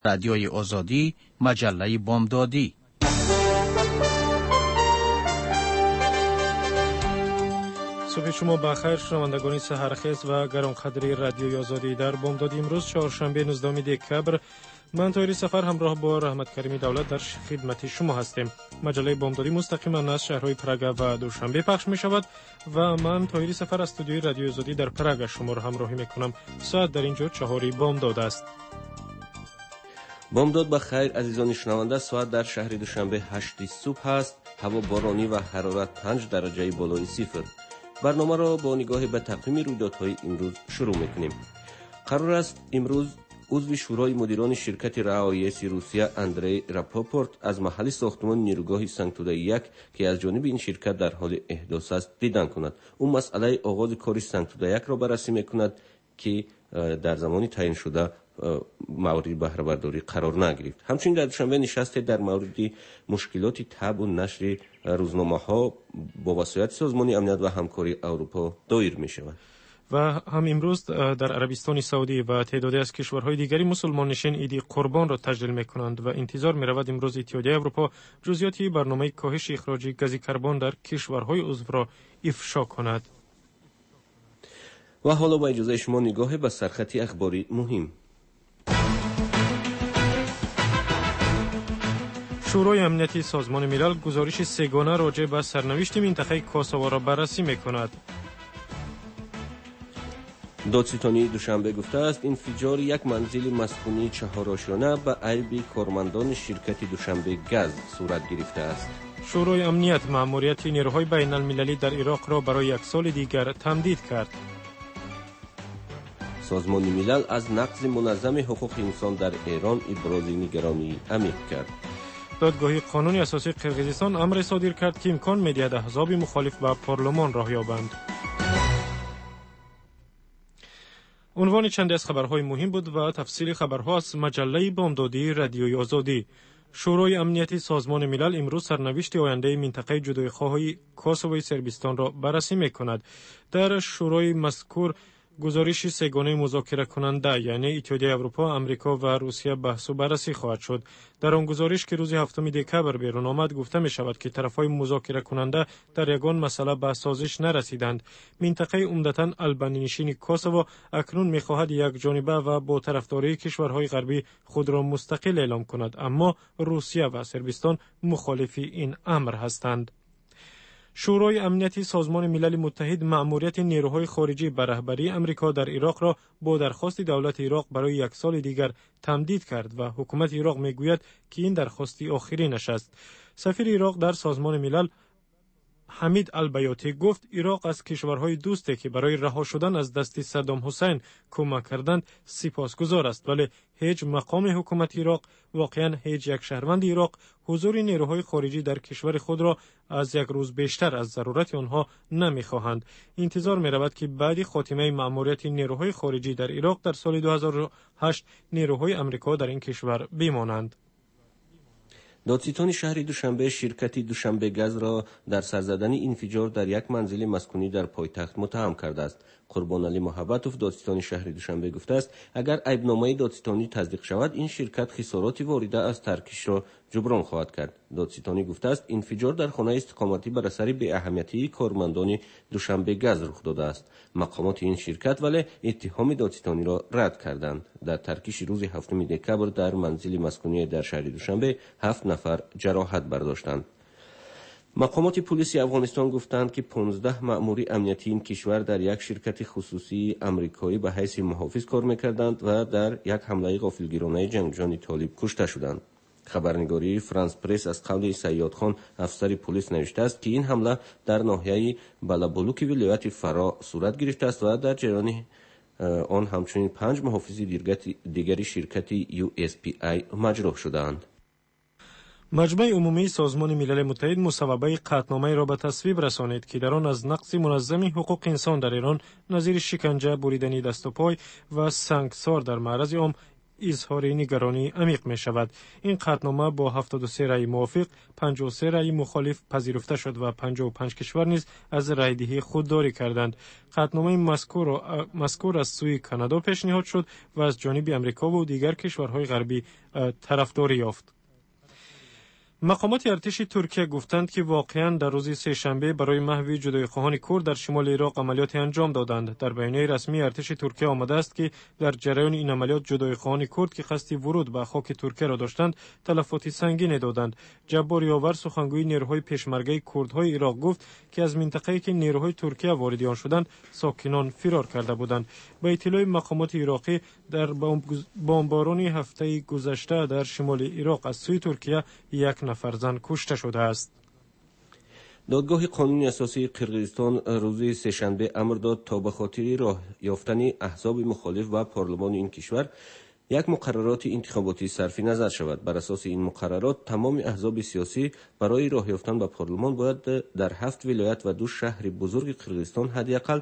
رادیوی آزادی، مجله بامدادی. صبح شما بخیر شنوندگان سحرخیز و گرانقدری رادیوی آزادی. در بامدادی امروز چهارشنبه 19 دکبر من طاهری سفر همراه با رحمت کریمی دولت در خدمت شما هستیم. مجله بامدادی مستقیما از شهرهای پراگ و دوشنبه پخش می شود و من طاهری سفر از استودیوی رادیوی آزادی در پراگ شما را همراهی می کنم. ساعت در اینجا 4 بامداد است. بامداد بخیر عزیزان شنونده. ساعت در شهر دوشنبه 8 صبح است. هوا بارانی و حرارت 5 درجه بالای صفر. برنامه را با نگاه به تقویم رویدادهای امروز شروع می‌کنیم. قرار است امروز عضو شورای مدیران شرکت رعایت روسیه اندری راپاپورت از محل ساختمان نیروگاه سنکتودا یک که از جانب این شرکت در حال احداث است دیدن کند. اون مسئله آغاز کار سنکتودا یک را بررسی می‌کند که در زمانی تعیین شده مورد بهره برداری قرار نگرفت. همچنین در دوشنبه نشست در مورد مشکلات طبع و نشر روزنامه‌ها با وسایت سازمان امنیت و همکاری اروپا دایر می شود. و هم امروز در عربستان سعودی و تعدادی از کشورهای دیگری مسلمان نشین عید قربان را تجلیل می کنند و انتظار می رود امروز اتحادیه اروپا جزئیات برنامه کاهش اخراج گاز کربن در کشورهای عضو را افشا کند. و حالا با اجازه شما نگاه به سرخط اخباری مهم. شورای امنیتی سازمان ملل گزارش سه‌گانه راجع به سرنوشت منطقه کوسوو را بررسی می‌کند. دادستانی دوشنبه گفته است انفجار یک منزل مسکونی 4 آشیانه به عیب کارمندان شرکت دوشنبه گاز صورت گرفته است. شورای امنیت مأموریت نیروهای بین المللی در عراق را برای 1 سال دیگر تمدید کرد. سازمان ملل از نقض منظم حقوق انسان در ایران ابراز نگرانی عمیق کرد. دادگاه قانونی اساسی قرقیزستان امر صادر کرد که امکان می‌دهد احزاب مخالف به پارلمان راه یابند. عنوان چند از خبرهای مهم بود و تفصیل خبرها از مجله بامدادی رادیوی آزادی. شورای امنیتی سازمان ملل امروز سرنوشت آینده منطقه جدایی‌خواهی کوسوو صربستان را بررسی می‌کند. در شورای مذکور گزارش سه‌گانه مذاکره کننده یعنی اتحادیه اروپا، آمریکا و روسیه بحث و بررسی خواهد شد. در آن گزارش که روز 7 دکبر بیرون آمد گفته می شود که طرفهای مذاکره کننده در یگان مسئله به سازش نرسیدند. منطقه عمدتاً آلبانی نشین کوسوو اکنون می خواهد یک جانبه و با طرفداری کشورهای غربی خود را مستقل اعلام کند، اما روسیه و صربستان مخالف این امر هستند. شورای امنیتی سازمان ملل متحد مأموریت نیروهای خارجی به رهبری امریکا در عراق را با درخواست دولت عراق برای 1 سال دیگر تمدید کرد و حکومت عراق میگوید که این درخواست آخرینش است. سفیر عراق در سازمان ملل حمید البیاتی گفت عراق از کشورهای دوستی که برای رها شدن از دست صدام حسین کمک کردند سپاسگزار است، ولی هیچ مقام حکومت عراق، واقعا هیچ یک شهروند عراق حضور نیروهای خارجی در کشور خود را از 1 روز بیشتر از ضرورت آنها نمیخواهند. انتظار می رود که بعد خاتمه مأموریت نیروهای خارجی در عراق در سال 2008 نیروهای آمریکا در این کشور بمانند. دادستان شهر دوشنبه شرکت دوشنبه گاز را در سر زدن انفجار در یک منزل مسکونی در پایتخت متهم کرده است. قربان علی محبتوف دادستان شهر دوشنبه گفته است اگر عیبنامه دادستانی تصدیق شود این شرکت خسارات وارده از ترکش را جبران خواهد کرد. دادستانی گفته است انفجار در خانه استقامتی بر اثر بی اهمیتی کارمندان دوشنبه گاز رخ داده است. مقامات این شرکت ولی اتهام دادستانی را رد کردند. در ترکش روز 7 دکبر در منزل مسکونی در شهر دوشنبه 7 نفر جراحت برداشتند. مقامات پلیس افغانستان گفتند که 15 مأمور امنیتی این کشور در یک شرکت خصوصی آمریکایی به حیث محافظ کار می‌کردند و در یک حمله غافلگیرانه جنگجویان طالب کشته شدند. خبرنگاری فرانس پرس از قول سیاد خان افسر پلیس نوشته است که این حمله در ناحیه بالابلوک ولایت فرا صورت گرفته است و در جریان آن همچنین 5 محافظ دیگری شرکت USPI مجروح شدند. مجمع عمومی سازمان ملل متحد مصوبه قطعنامه را به تصویب رسانید که در آن از نقض منظم حقوق انسان در ایران نظیر شکنجه، بریدن دست و پای و سنگسار در معرض عام اظهار نگرانی عمیق می شود. این قطعنامه با 73 رأی موافق، 53 رأی مخالف پذیرفته شد و 55 کشور نیز از رأیدهی خودداری کردند. قطعنامه مذکور از سوی کانادا پیشنهاد شد و از جانب امریکا و دیگر کشورهای غربی طرفداری یافت. مقامات ارتش ترکیه گفتند که واقعاً در روز سه‌شنبه برای محو جدایی‌خواهان کرد در شمال عراق عملیات انجام دادند. در بیانیه رسمی ارتش ترکیه آمده است که در جریان این عملیات جدایی‌خواهان کرد که قصد ورود به خاک ترکیه را داشتند تلفات سنگینی دادند. جبار یاور سخنگوی نیروهای پیشمرگه کردهای عراق گفت که از منطقه‌ای که نیروهای ترکیه وارد آن شدند ساکنان فرار کرده بودند. با اطلاع مقامات عراقی در بمباران هفته گذشته در شمال عراق از سوی ترکیه یک نفر زن کشته شده است. دادگاه قانون اساسی قرقیزستان روز سه‌شنبه امر داد تا به خاطر راه یافتن احزاب مخالف و پارلمان این کشور یک مقررات انتخاباتی صرفی نظر شود. بر اساس این مقررات تمام احزاب سیاسی برای راه یافتن به پارلمان باید در 7 ولایت و 2 شهر بزرگ قرقیزستان حداقل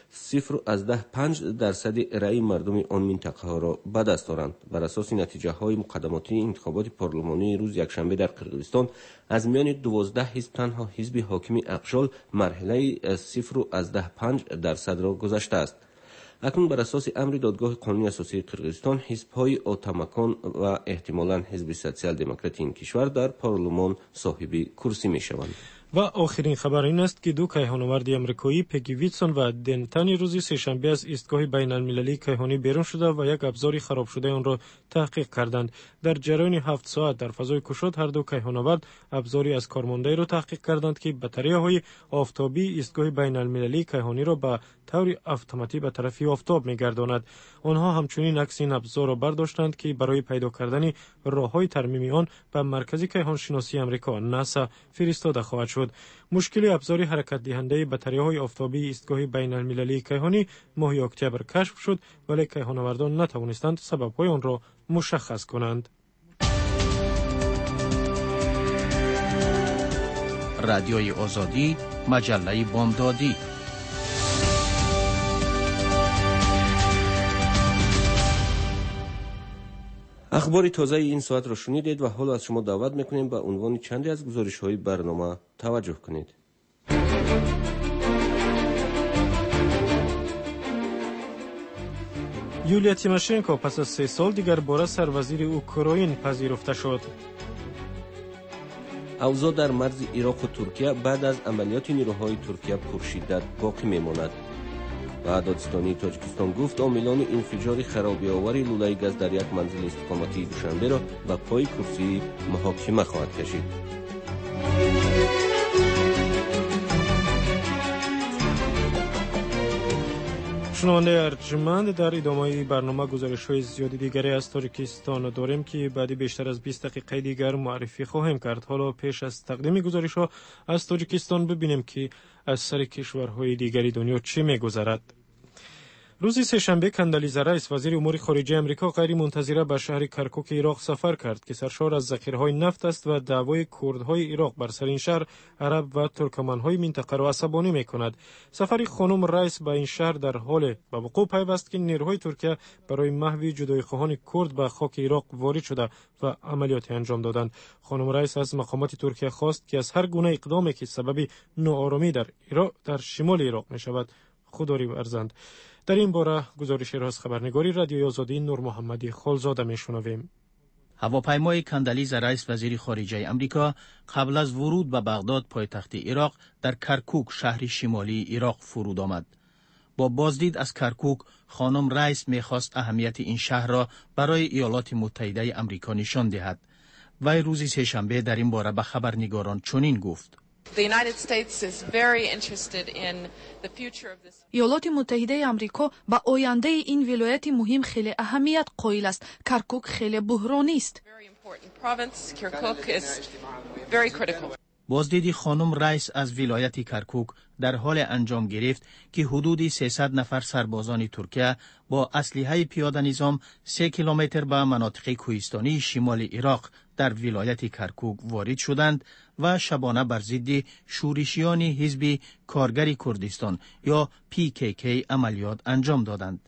0.5% رأی مردم آن منطقه ها را به دست آورند. بر اساس نتیجه های مقدماتی انتخابات پارلمانی روز یکشنبه در قرقیزستان از میان 12 حزب تنها حزب حاکم اقشال مرحله 0.5% را گذشته است. اکنون بر اساس امر دادگاه قانونی اساسی قرقیزستان حزب‌های آتمکان و احتمالاً حزب سوسیال دموکراتی این کشور در پارلمان صاحب کرسی می‌شوند. و آخرین خبر این است که 2 کیهان‌آورد آمریکایی پگی ویتسون و دنتن روز سه‌شنبه از ایستگاه بین‌المللی کیهانی بیرون شده و یک ابزار خراب شده آن را تحقیق کردند. در جریان 7 ساعت در فضای کشاد هر 2 کیهان‌آورد ابزاری از کارمانده را تحقیق کردند که بطری‌های آفتابی ایستگاه بین‌المللی کیهانی را به طور اتوماتیک به طرف آفتاب می‌گرداند. آنها همچنین عکس این ابزار را برداشتند که برای پیدا کردن راه‌های ترمیم آن به مرکز کیهانشناسی آمریکا ناسا فرستاده خواهد شد. مشکل ابزار حرکت دهنده بطری‌های آفتابی ایستگاه بین‌المللی کیهانی ماه اکتبر کشف شد، ولی کیهان‌آوردان نتوانستند سبب‌های آن را مشخص کنند. رادیوی آزادی، مجله بامدادی. اخبار تازه این ساعت را شنیدید و حالا از شما دعوت میکنیم به عنوان چندی از گزارش‌های برنامه توجه کنید. یولیا تیماشنکو پس از 3 سال دیگر بار سروزیر اوکراین پذیرفته شد. اوضاع در مرز عراق و ترکیه بعد از عملیات نیروهای ترکیه پرشدت باقی میماند. و دادستانی تاجیکستان گفت عاملان انفجار خرابی‌آور لوله گاز در یک منزل استقامتی دوشنبه را به پای کرسی محاکمه خواهد کشید. شنونده ارجمند، در ادامه برنامه گزارش‌های زیادی دیگری از تاجیکستان داریم که بعد بیشتر از 20 دقیقه دیگر معرفی خواهیم کرد. حالا پیش از تقدیم گزارش‌ها از تاجیکستان ببینیم که از سر کشورهای دیگری دنیا چه می‌گذرد. روز سه‌شنبه کندالیزا رئیس وزیر امور خارجه آمریکا غیر منتظره به شهر کرکوک عراق سفر کرد که سرشار از ذخیره‌های نفت است و دعوای کردهای عراق بر سر این شهر عرب و ترکمن‌های منطقه را عصبانی می‌کند. سفر خانم رئیس به این شهر در حال به وقوع پیوست که نیروهای ترکیه برای محو جدایی‌خواهان کرد به خاک عراق وارد شده و عملیات انجام دادند. خانم رئیس از مقامات ترکیه خواست که از هر گونه اقدامی که سبب ناآرامی در شمال عراق می‌شود خودداری ورزند. در این باره گزارش را از خبرنگاری رادیوی آزادی نور محمدی خالزاده میشنویم. هواپیمای کندالیزا رئیس وزیر خارجه آمریکا قبل از ورود به بغداد پایتخت عراق در کرکوک شهر شمالی عراق فرود آمد. با بازدید از کرکوک خانم رئیس میخواست اهمیت این شهر را برای ایالات متحده آمریکا نشان دهد. وی روز سه‌شنبه در این باره به خبرنگاران چنین گفت: ایالات متحده آمریکا با آینده این ولایت مهم خیلی اهمیت قائل است. کرکوک خیلی بحرانی است. بازدید خانم رئیس از ولایت کرکوک در حال انجام گرفت که حدود 300 نفر سربازان ترکیه با اسلحه پیاده نظام 3 کیلومتر به مناطق کوهستانی شمال عراق در ولایت کرکوک وارد شدند و شبانه بر ضد شورشیان حزب کارگر کردستان یا PKK عملیات انجام دادند.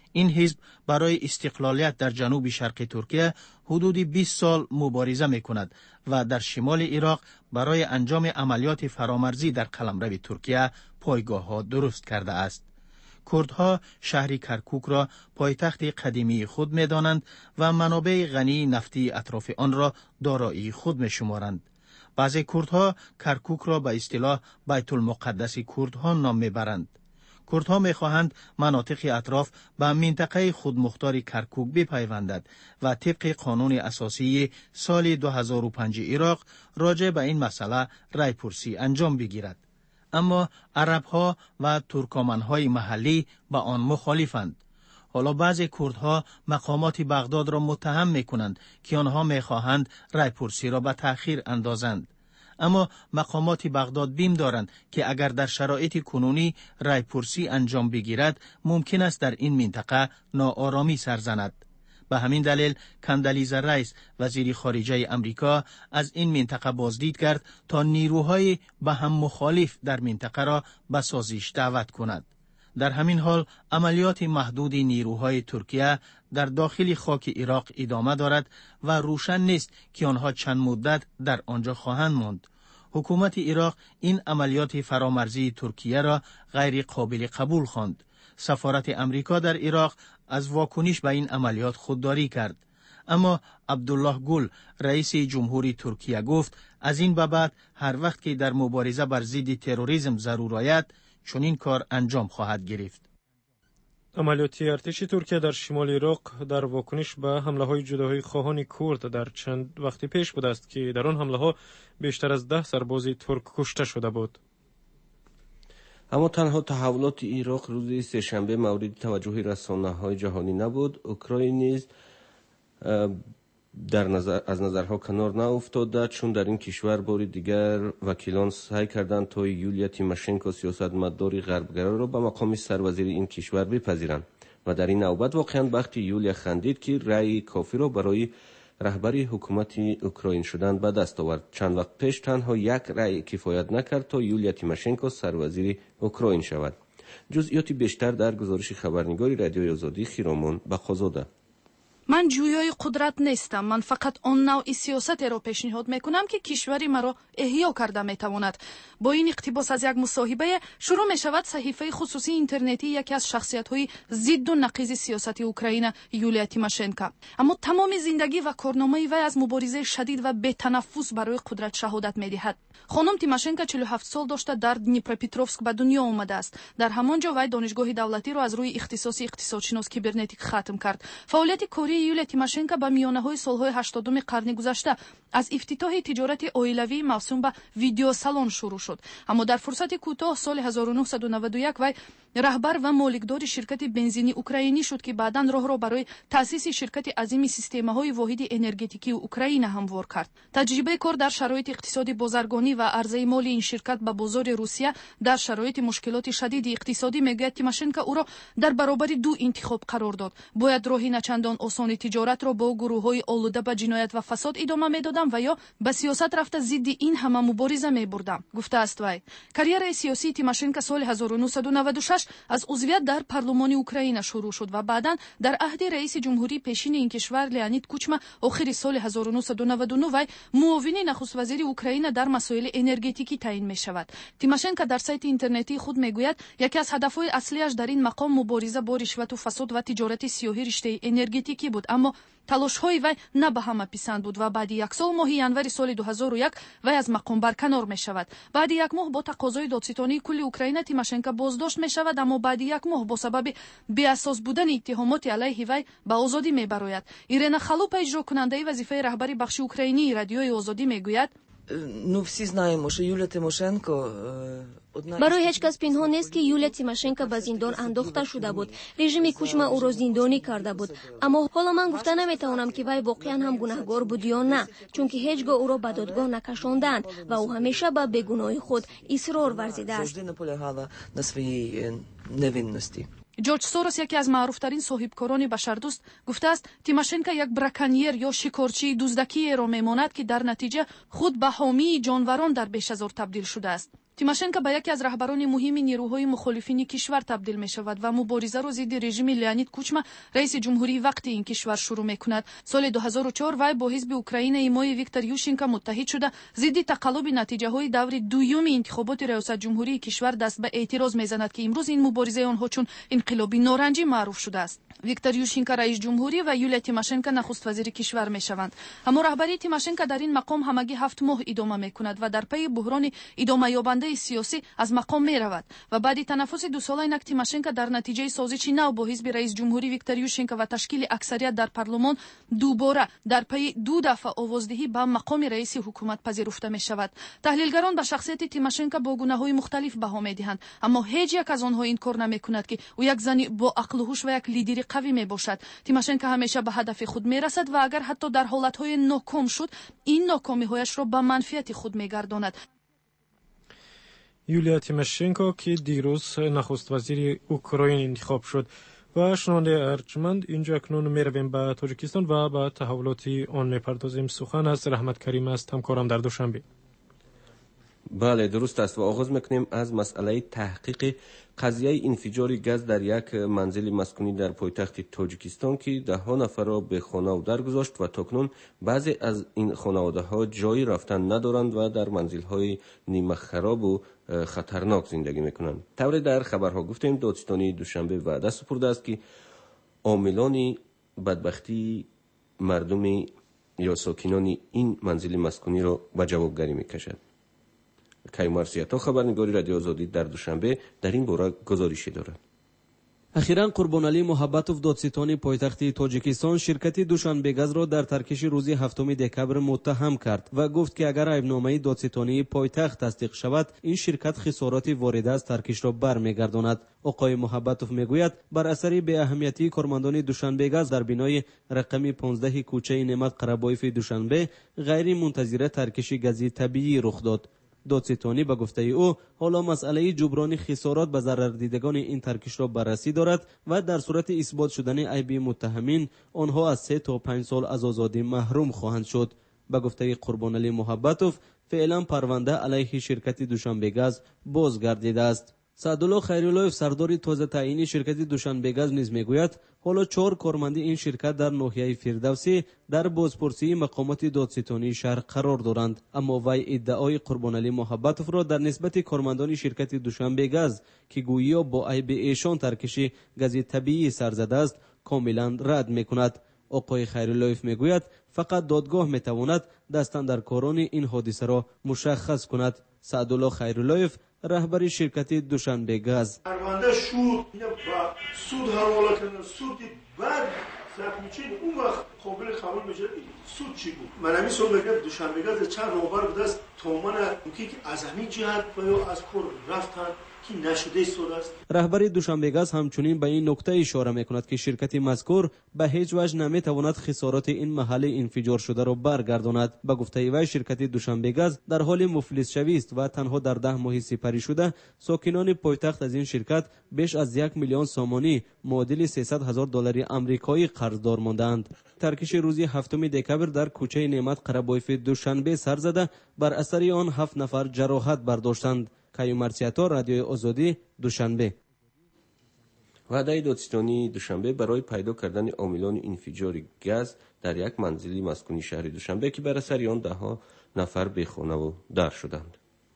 این حزب برای استقلالیت در جنوب شرق ترکیه حدود 20 سال مبارزه می کند و در شمال عراق برای انجام عملیات فرامرزی در قلمرو ترکیه پایگاه ها درست کرده است. کردها شهر کرکوک را پایتخت قدیمی خود می دانند و منابع غنی نفتی اطراف آن را دارایی خود می شمارند. بعضی کردها کرکوک را به اصطلاح بیت المقدس کردها نام می برند. کردها می خواهند مناطق اطراف به منطقه خودمختار کرکوک بپیوندد و طبق قانون اساسی سال 2005 عراق راجع به این مسئله رایپرسی انجام بگیرد. اما عربها و ترکمنهای محلی به آن مخالفند. حالا بعضی کردها مقامات بغداد را متهم می کنند که آنها می خواهند رایپرسی را به تأخیر اندازند. اما مقامات بغداد بیم دارند که اگر در شرایط کنونی رایپرسی انجام بگیرد ممکن است در این منطقه ناآرامی سر زند. به همین دلیل کندالیزا رایس وزیر خارجه امریکا از این منطقه بازدید کرد تا نیروهای به هم مخالف در منطقه را به سازش دعوت کند. در همین حال عملیات محدود نیروهای ترکیه در داخل خاک عراق ادامه دارد و روشن نیست که آنها چند مدت در آنجا خواهند ماند. حکومت عراق این عملیات فرامرزی ترکیه را غیر قابل قبول خواند. سفارت امریکا در عراق از واکنش به این عملیات خودداری کرد. اما عبدالله گل رئیس جمهوری ترکیه گفت از این به بعد هر وقت که در مبارزه بر ضد تروریسم ضرور آید چنین کار انجام خواهد گرفت. عملیات ارتش ترکیه در شمال عراق در واکنش به حمله‌های جدایی خواهان کرد در چند وقت پیش بود است که در آن حمله‌ها بیشتر از 10 سرباز ترک کشته شده بود. اما تنها تحولات عراق روز سه‌شنبه مورد توجه رسانه‌های جهانی نبود. اوکراین نیز از نظرها کنار نیفتاده، چون در این کشور بار دیگر وکیلان سعی کردند تا یولیا تیماشنکو سیاستمدار غربگرا را به مقام سروزیر این کشور بپذیرند و در این نوبت واقعا وقتی یولیا خندید که رأی کافی را برای رهبری حکومت اوکراین شدن به دست آورد. چند وقت پیش تنها یک رأی کفایت نکرد تا یولیا تیماشنکو سروزیر اوکراین شود. جزئیات بیشتر در گزارش خبرنگار رادیوی آزادی خیرامون بخازاده. من جویای قدرت نیستم. من فقط آن نوع سیاست را پیشنهاد میکنم که کشوری مرا احیا کرده میتواند. با این اقتباس از یک مصاحبه شروع می شود صحیفه خصوصی اینترنتی یکی از شخصیت‌های ضد و نقیض سیاست اوکراین یولیا تیماشنکو. اما تمام زندگی و کارنامه وی از مبارزه شدید و بی‌تنفس برای قدرت شهادت میدهد. خانم تیماشنکو 47 سال داشته در دنیپروپتروفسک به دنیا آمده است. در همانجا وی دانشگاه دولتی را از روی اختصاص اقتصادشناس کیبرنتیک ختم کرد. فعالیت کاری یولیا تیماشنکو با میانه‌های سال‌های 80 قرن گذشته از افتتاح تجارت اویلوی موسوم به ویدیو سالن شروع شد. اما در فرصت کوتاه سال 1991 وی رهبر و مالکدار شرکت بنزینی اوکراینی شد که بعداً راه را برای تأسیس شرکت عظیم سیستم‌های واحد انرژتیکی اوکراین هموار کرد. تجربه کار در شرایط اقتصادی بازرگانی و عرضه مال این شرکت به بازار روسیه در شرایط مشکلات شدید اقتصادی میگوید تیماشنکو او را در برابر دو انتخاب قرار داد. باید راهی نچندان آسان تجارت را با گروه‌های آلوده به جنایت و فساد ادامه میدادم و یا به سیاست رفته ضد این همه مبارزه میبردم، گفته است وی. کریر سیاسی تیماشنکو سال 1996 از عضویت در پارلمان اوکراین شروع شد و بعداً در عهد رئیس جمهوری پیشین این کشور لئونید کوچما آخر سال 1999 وی معاون نخست وزیر اوکراین در مسائل انرژتیکی تعیین می شود. تیماشنکو در سایت اینترنتی خود میگوید یکی از هدفهای اصلیش در این مقام مبارزه با رشوت و فساد و تجارت سیاهی رشته انرژتیکی بود، اما تلاش‌های وی نه به همه پسند بود و بعد یک سال ماه ینور سال 2001 وی از مقام برکنار می شود. بعد یک ماه با تقاضای دادستانی کل اوکراین تیماشنکو بازداشت می شود، اما بعد یک ماه با سبب بی‌اساس بودن اتهامات علیه وی به آزادی می براید. ایرنا خالوپا اجرا کننده وظیفه رهبری بخش اوکراینی رادیوی آزادی میگوید برای هیچ کس پنهان نیست که یولیا تیماشنکو به زندان انداخته شده بود. رژیم کوچما او را زندانی کرده بود. اما حالا من گفته نمیتوانم که وی واقعا هم گناهکار بود یا نه، چون که هیچگاه او را به دادگاه نکشاندند و او همیشه به بیگناهی خود اصرار ورزیده است. جورج سوروس یکی از معروفترین صاحبکاران بشردوست گفته است تیماشنکو یک براکنیر یا شکارچی دزدکی را میماند که در نتیجه خود به حامی جانوران در بیش از تبدیل شده است. тимошенко ба яке аз раҳбарони муҳими нерӯҳои мухолифини кишвар табдил мешавад ва муборизаро зидди режими Леонид Кучма, раиси ҷумҳурии вақти ин кишвар шурӯъ мекунад. соли 2004 вай бо ҳизби Украинаи мои Виктор Ющенко муттаҳид шуда зидди тақаллуби натиҷаҳои даври дуюми интихоботи раёсатҷумҳурии кишвар даст ба эътироз мезанад ки имрӯз ин муборизаи онҳо чун инқилоби норанҷӣ маъруф шудааст. Виктор Ющенко раис ҷумҳурӣ ва Юлия Тимошенко нахуст-вазири кишвар мешаванд. аммо раҳбарии Тимошенко дар ин мақом ҳамагӣ 7 моҳ идома мекунад ва дар пайи буҳрони идомаёбандаи сиёсӣ аз мақом меравад ва баъди танаффуси 2 сола инак Тимошенко дар натиҷаи созиши нав бо ҳизби раис ҷумҳурӣ Виктор Ющенко ва ташкили аксарият дар парлумон дубора дар пайи 2 дафъа овоздиҳӣ ба мақоми раиси ҳукумат пазируфта мешавад. таҳлилгарон ба шахсияти Тимошенко бо гунаҳҳои мухталиф баҳо медиҳанд, аммо ҳеҷ як аз онҳо инкор намекунад ки ӯ як зани бо ақлу ҳуш ва як лидери қавӣ мебошад. Тимошенко ҳамеша ба ҳадафи худ мерасад ва агар ҳатто дар ҳолатҳое ноком шуд, ин нокомиҳояшро ба манфиати худ мегардонад. Юлия Тимошенко ки дирӯз нахуст-вазири Украина интихоб шуд. ва шунавандаи арҷманд, инҷо акнун меравем ба Тоҷикистон ва ба таҳаввулоти он мепардозем. Сухан аз Раҳмат Карим аст, ҳамкорам дар Душанбе. бале, дуруст аст ва оғоз мекунем аз масъалаи таҳқиқи қазияи инфиҷори газ дар як манзили маскунӣ дар пойтахти Тоҷикистон ки 10 нафарро бехонаву даргузошт ва токнун баъзе аз ин хонаводаҳо ҷои рафтан надоранд ва дар манзилҳои нимахаробу хатарнок зиндагӣ мекунанд. тавре дар хабарҳо гуфтем, Додистони Душанбе ваъда супурдааст ки омилони бадбахтии мардуми ё сокинони ин манзили маскуниро ба ҷавобгарӣ мекашад. Каймар Сиято, хабарнигори Радиои Озодӣ дар Душанбе, дар ин бора гузорише дорад. ахиран Қурбонали Муҳаббатов, додситони пойтахти Тоҷикистон, ширкати Душанбегазро дар таркиши рӯзи 7 декабр муттаҳам кард ва гуфт ки агар айбномаи додситонии пойтахт тасдиқ шавад, ин ширкат хисороти ворида аз таркишро бармегардонад. оқои Муҳаббатов мегӯяд, бар асари беаҳамиятии кормандони Душанбегаз дар бинои рақами 15 кӯчаи Неъмат Қарабоеви Душанбе ғайримунтазира таркиши гази табиӣ рух дод. додситонӣ ба гуфтаи ӯ ҳоло масъалаи ҷуброни хисорот ба зарардидагони ин таркишро баррасӣ дорад ва дар сурати исбот шудани айби муттаҳамин онҳо аз 3 то 5 сол аз озодӣ маҳрум хоҳанд шуд. ба гуфтаи Қурбонали Муҳаббатов, феълан парванда алайҳи ширкати Душанбегаз бозгардидааст. Саъдулло Хайруллоев, сардори тоза таъини ширкати Душанбегаз низ мегӯяд, ҳоло 4 корманди ин ширкат дар ноҳияи Фирдавсӣ дар бозпурсии мақомоти додситонии шаҳр қарор доранд. аммо вай иддаои Қурбонали Муҳаббатовро дар нисбати кормандони ширкати Душанбегаз ки гӯё бо айби эшон таркиши гази табиӣ сар задааст, комилан рад мекунад. оқои Хайруллоев мегӯяд, фақат додгоҳ метавонад дастандаркорони ин ҳодисаро мушаххас кунад. Саъдулло Хайруллоев, раҳбари ширкати Душанбегаз: парванда шуд ба суд ҳавола карданд, суди бад заҳмичин он вақт қобили қабул мешавад. суд чӣ буд? ман ҳамин сол мегӯям Душанбегаз чанд роҳбар будааст то мана ки аз ҳамин ҷиҳат ё аз кор рафтанд ки нашудаи суд аст. раҳбари Душанбегаз ҳамчунин ба ин нукта ишора мекунад ки ширкати мазкур ба ҳеҷ ваҷ наметавонад хисороти ин маҳалли инфиҷоршударо баргардонад. ба гуфтаи вай, ширкати Душанбегаз дар ҳоли муфлисшавист ва танҳо дар 10 моҳи сипарӣ шуда сокинони пойтахт аз ин ширкат беш аз 1 миллион сомонӣ муодили $300,000 амрикоӣ қарздор мондаанд. таркиши рӯзи 7 декабр дар кӯчаи Неъмат Қарабоеви Душанбе сар зада, бар асари он 7 нафар ҷароҳат бардоштанд. Каймар Сиято, Радиои Озодӣ, Душанбе. ваъдаи додситонии Душанбе барои пайдо кардани омилони инфиҷори газ дар як манзили маскунии шаҳри Душанбе ки бар асари он 10 нафар бехонаву дар шуданд.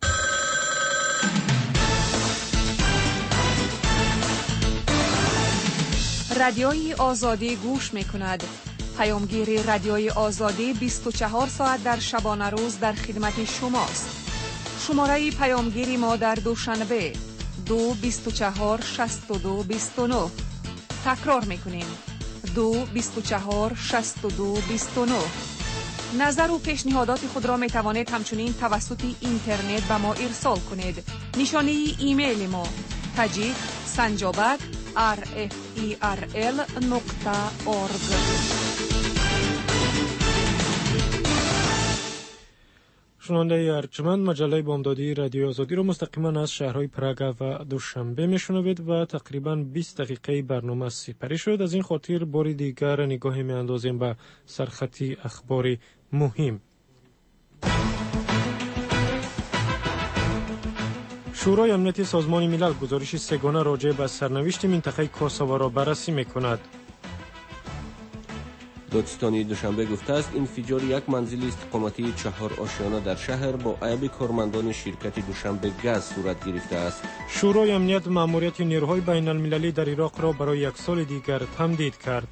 радиои Озодӣ гӯш мекунад. паёмгири Радиои Озодӣ 24 соат дар шабона рӯз дар хидмати шумост. шумораи паёмгири мо дар Душанбе 224 62 29. такрор мекунем 224 62 29. назару пешниҳодоти худро метавонед ҳамчунин тавассути интернет ба мо ирсол кунед. нишонаи имейли мо tajik@rferl.org. шунавандаи арҷманд, маҷаллаи бомдодии Радиои Озодиро мустақиман аз шаҳрҳои Прага ва Душанбе мешунавед ва тақрибан 20 дақиқаи барнома сипарӣ шуд. аз ин хотир бори дигар нигоҳе меандозем ба сархати ахбори муҳим. شورای امنیت سازمان ملل گزارش سه‌گانه راجع به سرنوشت منطقه کاساوا را بررسی می‌کند. دادستانی دوشنبه گفته است انفجار یک منزل استقامتی 4 آشیانه در شهر با عیب کارمندان شرکت دوشنبه گاز صورت گرفته است. شورای امنیت مأموریت نیروهای بین المللی در عراق را برای 1 سال دیگر تمدید کرد.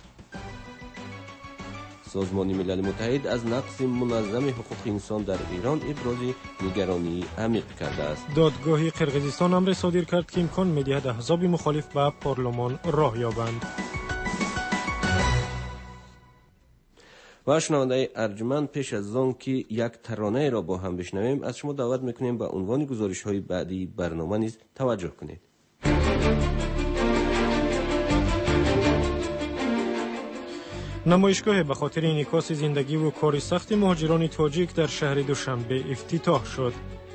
سازمان ملل متحد از نقض منظم حقوق انسان در ایران ابراز نگرانی عمیق کرده است. دادگاه قرقیزستان امر صادر کرد که امکان می‌دهد احزاب مخالف به پارلمان راه یابند. و شنونده ارجمند، پیش از آن که یک ترانه را با هم بشنویم از شما دعوت میکنیم به عنوان گزارش‌های بعدی برنامه نیز توجه کنید. نمایشگاه به خاطر انعکاس زندگی و کار سخت مهاجران تاجیک در شهر دوشنبه افتتاح شد.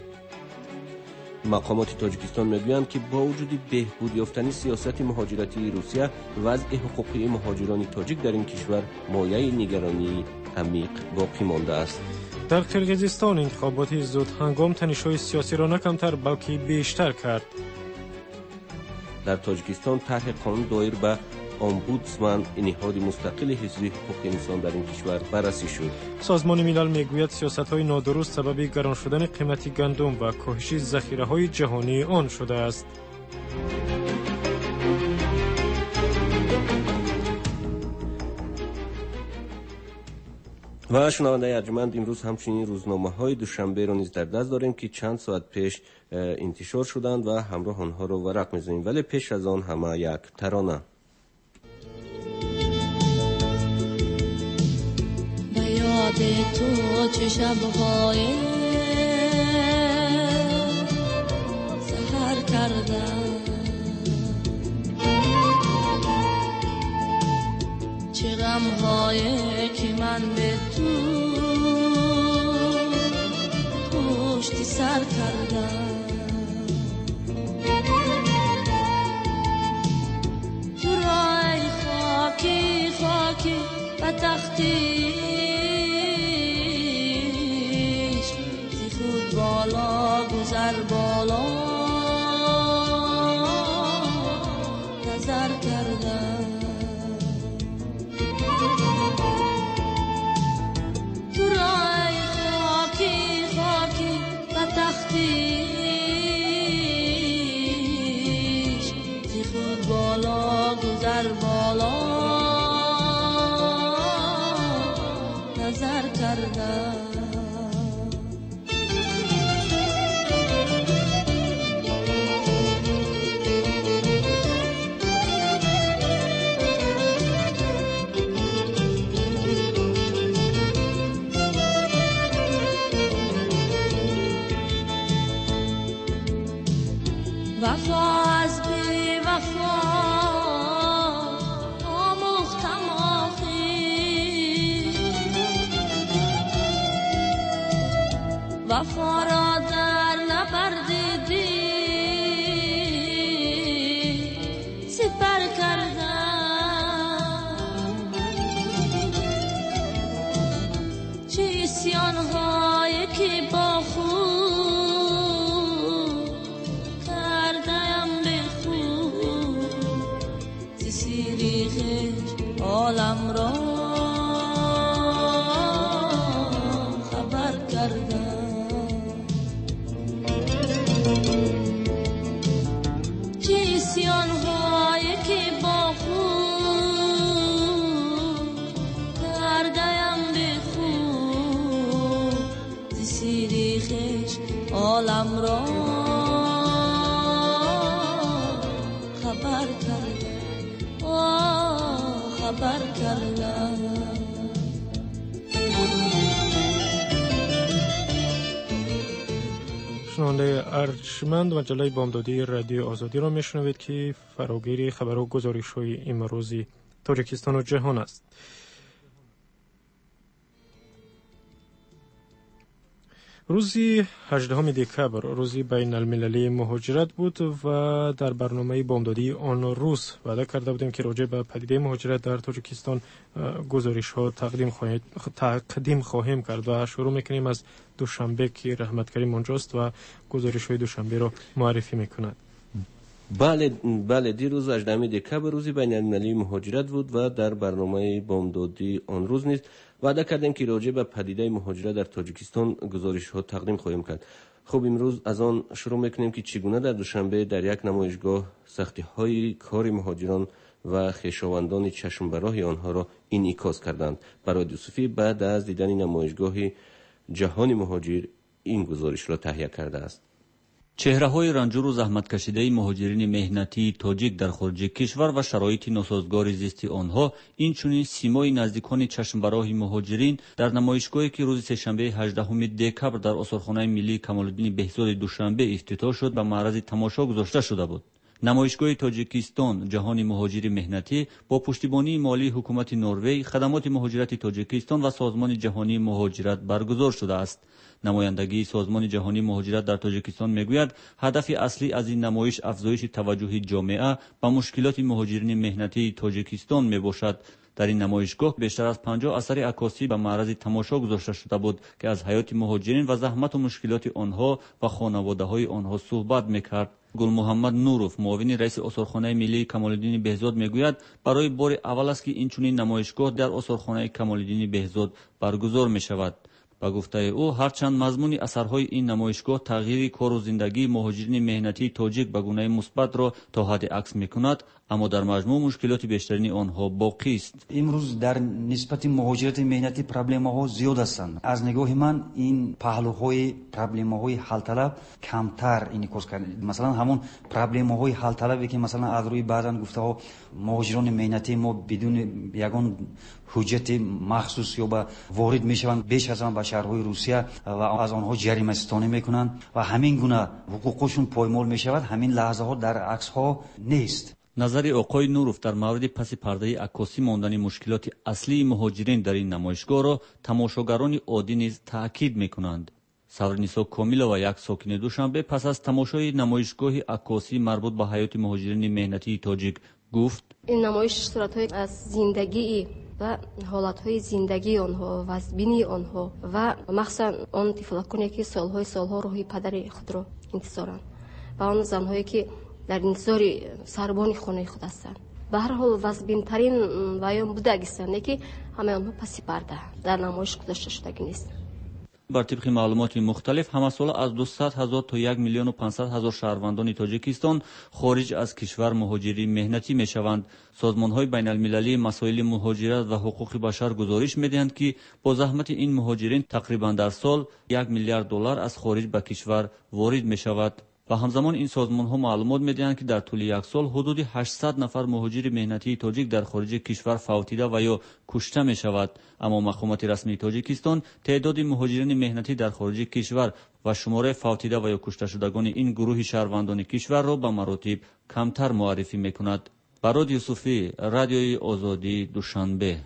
مقامات تاجیکستان میگویند که با وجود بهبود یافتن سیاست مهاجرتی روسیه، وضع حقوقی مهاجران تاجیک در این کشور مایه نگرانی عمیق باقی مانده است. در قرقیزستان انتخابات زود هنگام تنش‌های سیاسی را نه کمتر بلکه بیشتر کرد. در تاجیکستان طرح قانون دایر به امبودسمن، نهاد مستقل حفظ حقوق انسان در این کشور بررسی شد. سازمان ملل میگوید سیاست‌های نادرست سبب گران شدن قیمت گندم و کاهش ذخیره‌های جهانی آن شده است. و شنونده ارجمند، امروز همچنین روزنامه‌های دوشنبه را نیز در دست داریم که چند ساعت پیش انتشار شدند و همراه آنها را ورق می‌زنیم، ولی پیش از آن همه یک ترانه. تو چه شب‌های سحر کردم، چه غم‌های که من به تو پشت سر کردم. تو رای خاکی خاکی و تختی بالا گذر بالا نظر کردم. تو رای خاکی خاکی و تختیش زی خود بالا گذر بالا نظر کردم. وفا از بی وفا آموختم آخی، وفا را در نپردیدی سپر کردم. چه اسیان‌هایی که با خود عالم را خبر کردم. چه اسیان‌هایی که با خود کردم به خود ز سیری خویش عالم را خبر کردم. خبر کردم. شنونده ارجمند، مجله بامدادی رادیو آزادی را میشنوید که فراگیر خبر و گزارش‌های امروزی تاجیکستان و جهان است. روزی 18 دکبر روزی بین المللی مهاجرت بود و در برنامه بامدادی آن روز وعده کرده بودیم که راجع به پدیده مهاجرت در تاجیکستان گزارش ها تقدیم خواهیم کرد و شروع میکنیم از دوشنبه که رحمت کریم اونجاست و گزارش های دوشنبه را معرفی میکند. بله دیروز 18 دکبر روزی بین المللی مهاجرت بود و در برنامه بامدادی آن روز نیز وعده کردیم که راجع به پدیده مهاجرت در تاجیکستان گزارش ها تقدیم خواهیم کرد. خب امروز از آن شروع میکنیم که چگونه در دوشنبه در یک نمایشگاه سختی های کار مهاجران و خویشاوندان چشم به راه آنها را انعکاس کردند. برای یوسفی بعد از دیدن نمایشگاه جهان مهاجر این گزارش را تهیه کرده است. چهره‌های رنجور و زحمت کشیده مهاجرین مهنتی تاجیک در خارج کشور و شرایط ناسازگار زیست آنها اینچنین سیمای نزدیکان چشم به راه مهاجرین در نمایشگاهی که روز سه‌شنبه 18 دکبر در آثارخانه ملی کمال‌الدین بهزاد دوشنبه افتتاح شد به معرض تماشا گذاشته شده بود. نمایشگاه تاجیکستان جهان مهاجر مهنتی با پشتیبانی مالی حکومت نروژ، خدمات مهاجرت تاجیکستان و سازمان جهانی مهاجرت برگزار شده است. نمایندگی سازمان جهانی مهاجرت در تاجیکستان میگوید هدف اصلی از این نمایش افزایش توجه جامعه به مشکلات مهاجرین مهنتی تاجیکستان میباشد. در این نمایشگاه بیشتر از 50 اثر عکاسی به معرض تماشا گذاشته شده بود که از حیات مهاجرین و زحمت و مشکلات آنها و خانواده‌های آنها صحبت میکرد. گل محمد نوروف معاون رئیس آثارخانه ملی کمال‌الدین بهزاد میگوید برای بار اول است که این چنین نمایشگاه در آثارخانه کمال‌الدین بهزاد برگزار میشود. با گفته او هرچند مضمون اثرهای این نمایشگاه تغییر کار و زندگی مهاجرین مهنتی تاجیک به گونه مثبت را تا حد عکس میکند، اما در مجموع مشکلات بیشترین آنها باقی است. امروز در نسبت مهاجرت مهنتی پروبلم‌ها زیاد هستند. از نگاه من این پهلوهای پروبلم‌های حل طلب کمتر انعکاس کرد. مثلا همون پروبلم‌های حل طلبی که مثلا از روی بعضن گفته‌ها مهاجران مهنتی ما بدون یگان حجت مخصوص یا با وارد میشوند بیش از آن به شهرهای روسیه و از آنها جریمه ستانی میکنند و همین گونه حقوقشون پایمال میشود، همین لحظه ها در عکس ها نیست. نظر آقای نوروف در مورد پس پرده عکاسی ماندن مشکلات اصلی مهاجرین در این نمایشگاه را تماشاگران عادی نیز تاکید میکنند. سورنیسا کامیلا و یک ساکن دوشنبه پس از تماشای نمایشگاه عکاسی مربوط به حیات مهاجرین مهنتی تاجیک گفت این نمایش صورت‌های از زندگی و حالت‌های زندگی آنها و وضعبینی آنها و مخصوصا آن طفلکانی که سالها روحی پدر خود را انتظارند و آن زنهایی که در انتظار سربان خانه خود هستند. به هر حال وضعبین‌ترین بیان بودگیستند که همه آنها پس پرده در نمایش گذاشته شدگی نیست. بر طبق معلومات مختلف همساله از 200,000 تا 1,500,000 شهروندان تاجیکستان خارج از کشور مهاجری مهنتی میشوند. سازمان‌های بین‌المللی مسائل مهاجرت و حقوق بشر گزارش می‌دهند که با زحمت این مهاجرین تقریباً در سال 1 میلیارد دلار از خارج به کشور وارد می‌شود. و همزمان این سازمان‌ها معلومات می‌دهند که در طول یک سال حدود 800 نفر مهاجر مهنتی تاجیک در خارج کشور فوتیده و یا کشته می‌شود. اما مقامات رسمی تاجیکستان تعداد مهاجرین مهنتی در خارج کشور و شماره فوتیده و یا کشته شدگان این گروه شهروندان کشور را به مراتب کمتر معرفی می‌کند. براد یوسفی، رادیوی آزادی، دوشنبه.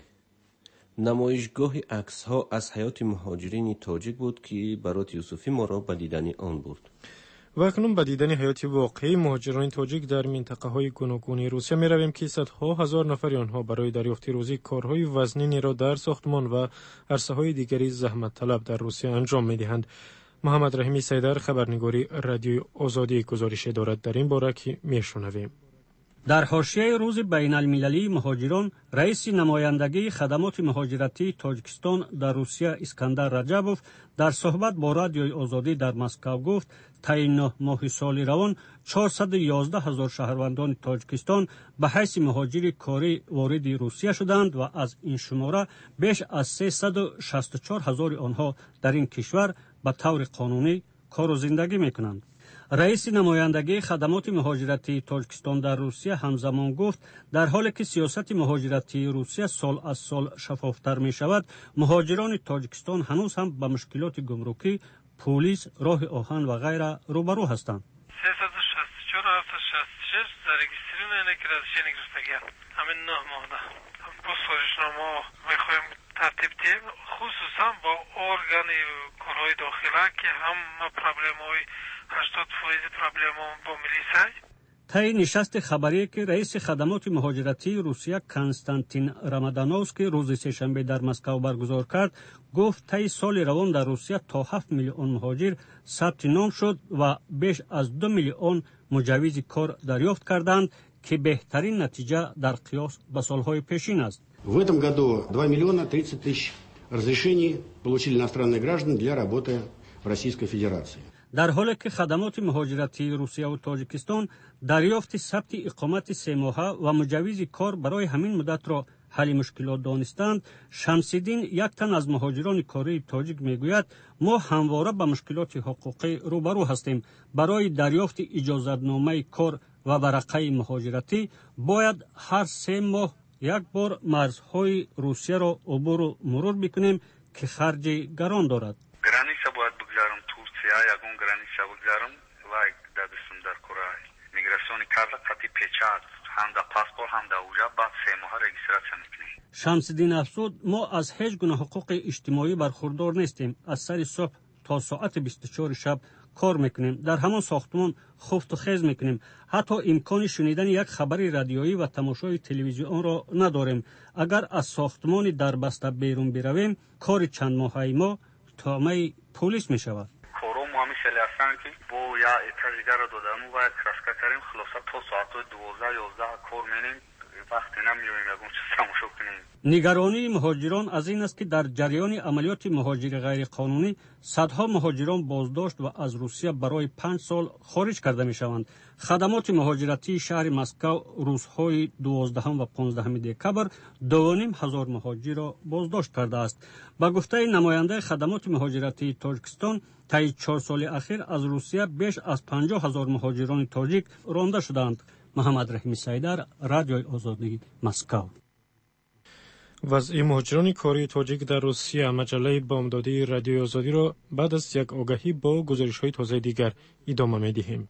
نمایشگاه عکس‌ها از حیات مهاجرین تاجیک بود که براد یوسفی ما را به دیدن آن برد. و اکنون به دیدن حیات واقعی مهاجران تاجیک در منطقه های گوناگون روسیه می رویم که صدها هزار نفر آنها برای دریافت روزی کارهای وزنینی را در ساختمان و عرصه های دیگری زحمت طلب در روسیه انجام می دهند. محمد رحیمی سیدر، خبرنگاری رادیوی آزادی، گزارش دارد در این باره که می شنویم. در حاشیه روز بین المللی مهاجران، رئیس نمایندگی خدمات مهاجرتی تاجیکستان در روسیه اسکندر رجبوف در صحبت با رادیوی آزادی در مسکو گفت طی 9 ماه سال روان 411,000 شهروندان تاجیکستان به حیث مهاجر کاری وارد روسیه شدند و از این شماره بیش از 364,000 آنها در این کشور به طور قانونی کار و زندگی میکنند. رئیس نمایندگی خدمات مهاجرتی تاجیکستان در روسیه همزمان گفت در حالی که سیاست مهاجرتی روسیه سال از سال شفافتر می شود، مهاجران تاجیکستان هنوز هم با مشکلات گمرکی، پلیس، راه آهن و غیره روبرو هستند. 364 zaregistrированы разрешение гражданства. همین 9 ماه با سازشنامه میخوایم ترتیب دیم، خصوصا با органи корҳои дохила ки ҳама проблемаҳои 80% проблема бо милисай. طی نشست خبری که رئیس خدمات مهاجرتی روسیه کنستانتین رامادانوفسکی روز سه‌شنبه در مسکو برگزار کرد، گفت طی سال روان در روسیه تا 7 میلیون مهاجر ثبت نام شد و بیش از 2 میلیون مجوز کار دریافت کردند که بهترین نتیجه در قیاس با سالهای پیشین است. В этом году 2 миллиона 30 тысяч разрешений получили иностранные граждане для работы в Российской Федерации. در حالی که خدمات مهاجرتی روسیه و تاجیکستان دریافت ثبت اقامت 3 ماهه و مجوز کار برای همین مدت را حل مشکلات دانستند، شمس‌الدین، یک تن از مهاجران کاری تاجیک میگوید ما همواره با مشکلات حقوقی روبرو هستیم. برای دریافت اجازه‌نامه کار و ورقه مهاجرتی باید هر 3 ماه یک بار مرزهای روسیه را عبور و مرور بکنیم که خرج گران دارد. گرانیسا باید بگذارم ترکیه، یگان گرانیسا بگذارم و دادستم در کره میگراسیون کارت قطعی پیچاد هم در پاسپورت هم در اوجا بعد 3 ماه رجیستراسیون میکنیم. شمس‌الدین افزود ما از هیچ گونه حقوق اجتماعی برخوردار نیستیم. از سر صبح تا ساعت 24 شب کار میکنیم. در همان ساختمان خفت و خیز میکنیم. حتی امکان شنیدن یک خبر رادیویی و تماشای تلویزیون را نداریم. اگر از ساختمان دربسته بیرون برویم کار چند ماهه ما تابع پلیس میشود. کارو ما میشلی هستن که با یا اتجاهی را دادن و کراسکا کردیم خلاصه تا ساعت 12 11 کار می‌کنیم. وقتی نمی‌یویم یگون چیز تماشا کنیم. نگرانی مهاجران از این است که در جریان عملیات مهاجری غیرقانونی صدها مهاجران بازداشت و از روسیه برای 5 سال خارج کرده می‌شوند. خدمات مهاجرتی شهر مسکو روزهای 12 و 15 دکبر 2,500 مهاجر را بازداشت کرده است. با گفته نماینده خدمات مهاجرتی تاجیکستان، طی 4 سال اخیر از روسیه بیش از 50,000 مهاجران تاجیک رانده شدند. محمد رحیمی سیدر، رادیوی آزادی، مسکو. وضع مهاجران کاری تاجیک در روسیه، مجله بامدادی رادیوی آزادی را بعد از یک آگهی با گزارش‌های تازه دیگر ادامه می‌دهیم.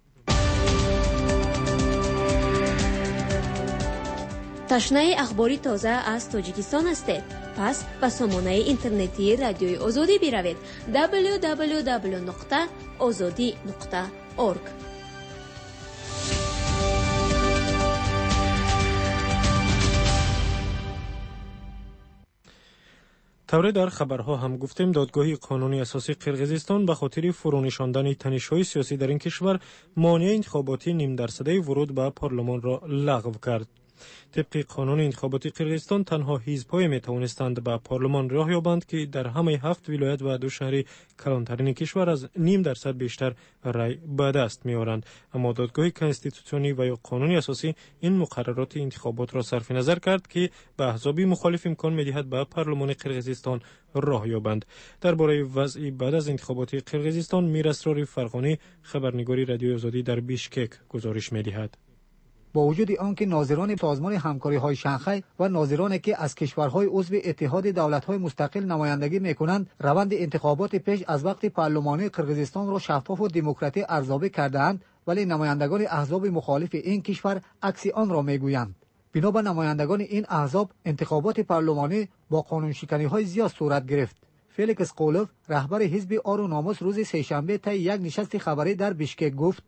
تشنه اخباری تازه از تاجیکستان هستید؟ پس به سامانه اینترنتی رادیوی آزادی بروید www.azadi.org. طوری در خبرها هم گفتیم دادگاه قانونی اساسی قرقیزستان به خاطر فرونشاندن تنش‌های سیاسی در این کشور مانع انتخاباتی 0.5% ورود به پارلمان را لغو کرد. طبق قانون انتخاباتی قرقیزستان تنها حزب‌های میتوانستند به پارلمان راه یابند که در همه 7 ولایت و 2 شهر کلانترین کشور از 0.5% بیشتر رای به دست می‌آورند. اما دادگاه کنستیتوسیونی و یا قانونی اساسی این مقررات انتخابات را صرف نظر کرد که به احزاب مخالف امکان می‌دهد به پارلمان قرقیزستان راه یابند. درباره وضع بعد از انتخابات قرقیزستان میر اسرار فرغانی، خبرنگار رادیوی آزادی در بیشکک گزارش می‌دهد. با وجود آنکه ناظران سازمان همکاری‌های شانگهای و ناظرانی که از کشورهای عضو اتحاد دولت‌های مستقل نمایندگی می‌کنند روند انتخابات پیش از وقت پارلمانی قرقیزستان را شفاف و دموکراتیک ارزیابی کرده‌اند، ولی نمایندگان احزاب مخالف این کشور عکس آن را می‌گویند. بنابر نمایندگان این احزاب انتخابات پارلمانی با قانون‌شکنی‌های زیاد صورت گرفت. فلیکس قولوف، رهبر حزب آر و ناموس، روز سه‌شنبه طی یک نشست خبری در بیشکک گفت: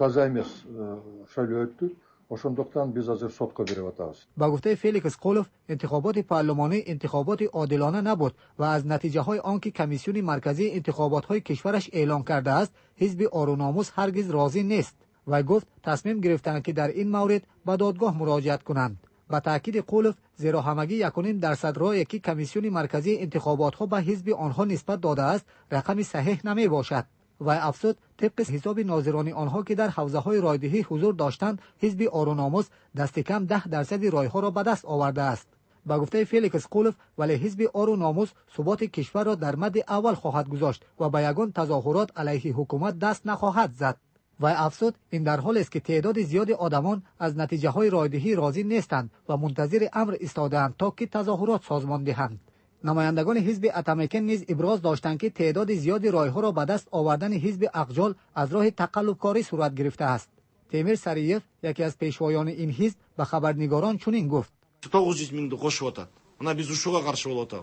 ошондуктан биз азыр сотко берип атабыз. با گفته فلیکس قولوف انتخابات پارلمانی انتخابات عادلانه نبود و از نتیجه های آنکه کمیسیون مرکزی انتخابات های کشورش اعلان کرده است حزب آر و ناموس هرگز راضی نیست و گفت تصمیم گرفتند که در این مورد به دادگاه مراجعت کنند. با تاکید قولوف زیرا همگی 1.5% رایی که کمیسیون مرکزی انتخابات ها به حزب آنها نسبت داده است رقم صحیح نمی باشد. و افزود طبق حساب ناظران آنها که در حوزه های رایدهی حضور داشتند حزب آر و ناموس دست کم 10% رای ها را به دست آورده است. با گفته فلیکس قولوف ولی حزب آر و ناموس ثبات کشور را در مد اول خواهد گذاشت و به یگان تظاهرات علیه حکومت دست نخواهد زد. و افزود این در حالی است که تعداد زیادی آدمان از نتیجه های رایدهی راضی نیستند و منتظر امر ایستاده‌اند تا که تظاهرات سازمان دهند. نمایندگان حزب اتمیکن نیز ابراز داشتند که تعداد زیادی رای‌ها را به دست آوردن حزب اقجال از راه تقلب‌کاری صورت گرفته است. تیمیر سریف، یکی از پیشوایان این حزب، به خبرنگاران چنین گفت: 900 миңди кошуп атат. Мына биз ушуга каршы болуп атабыз.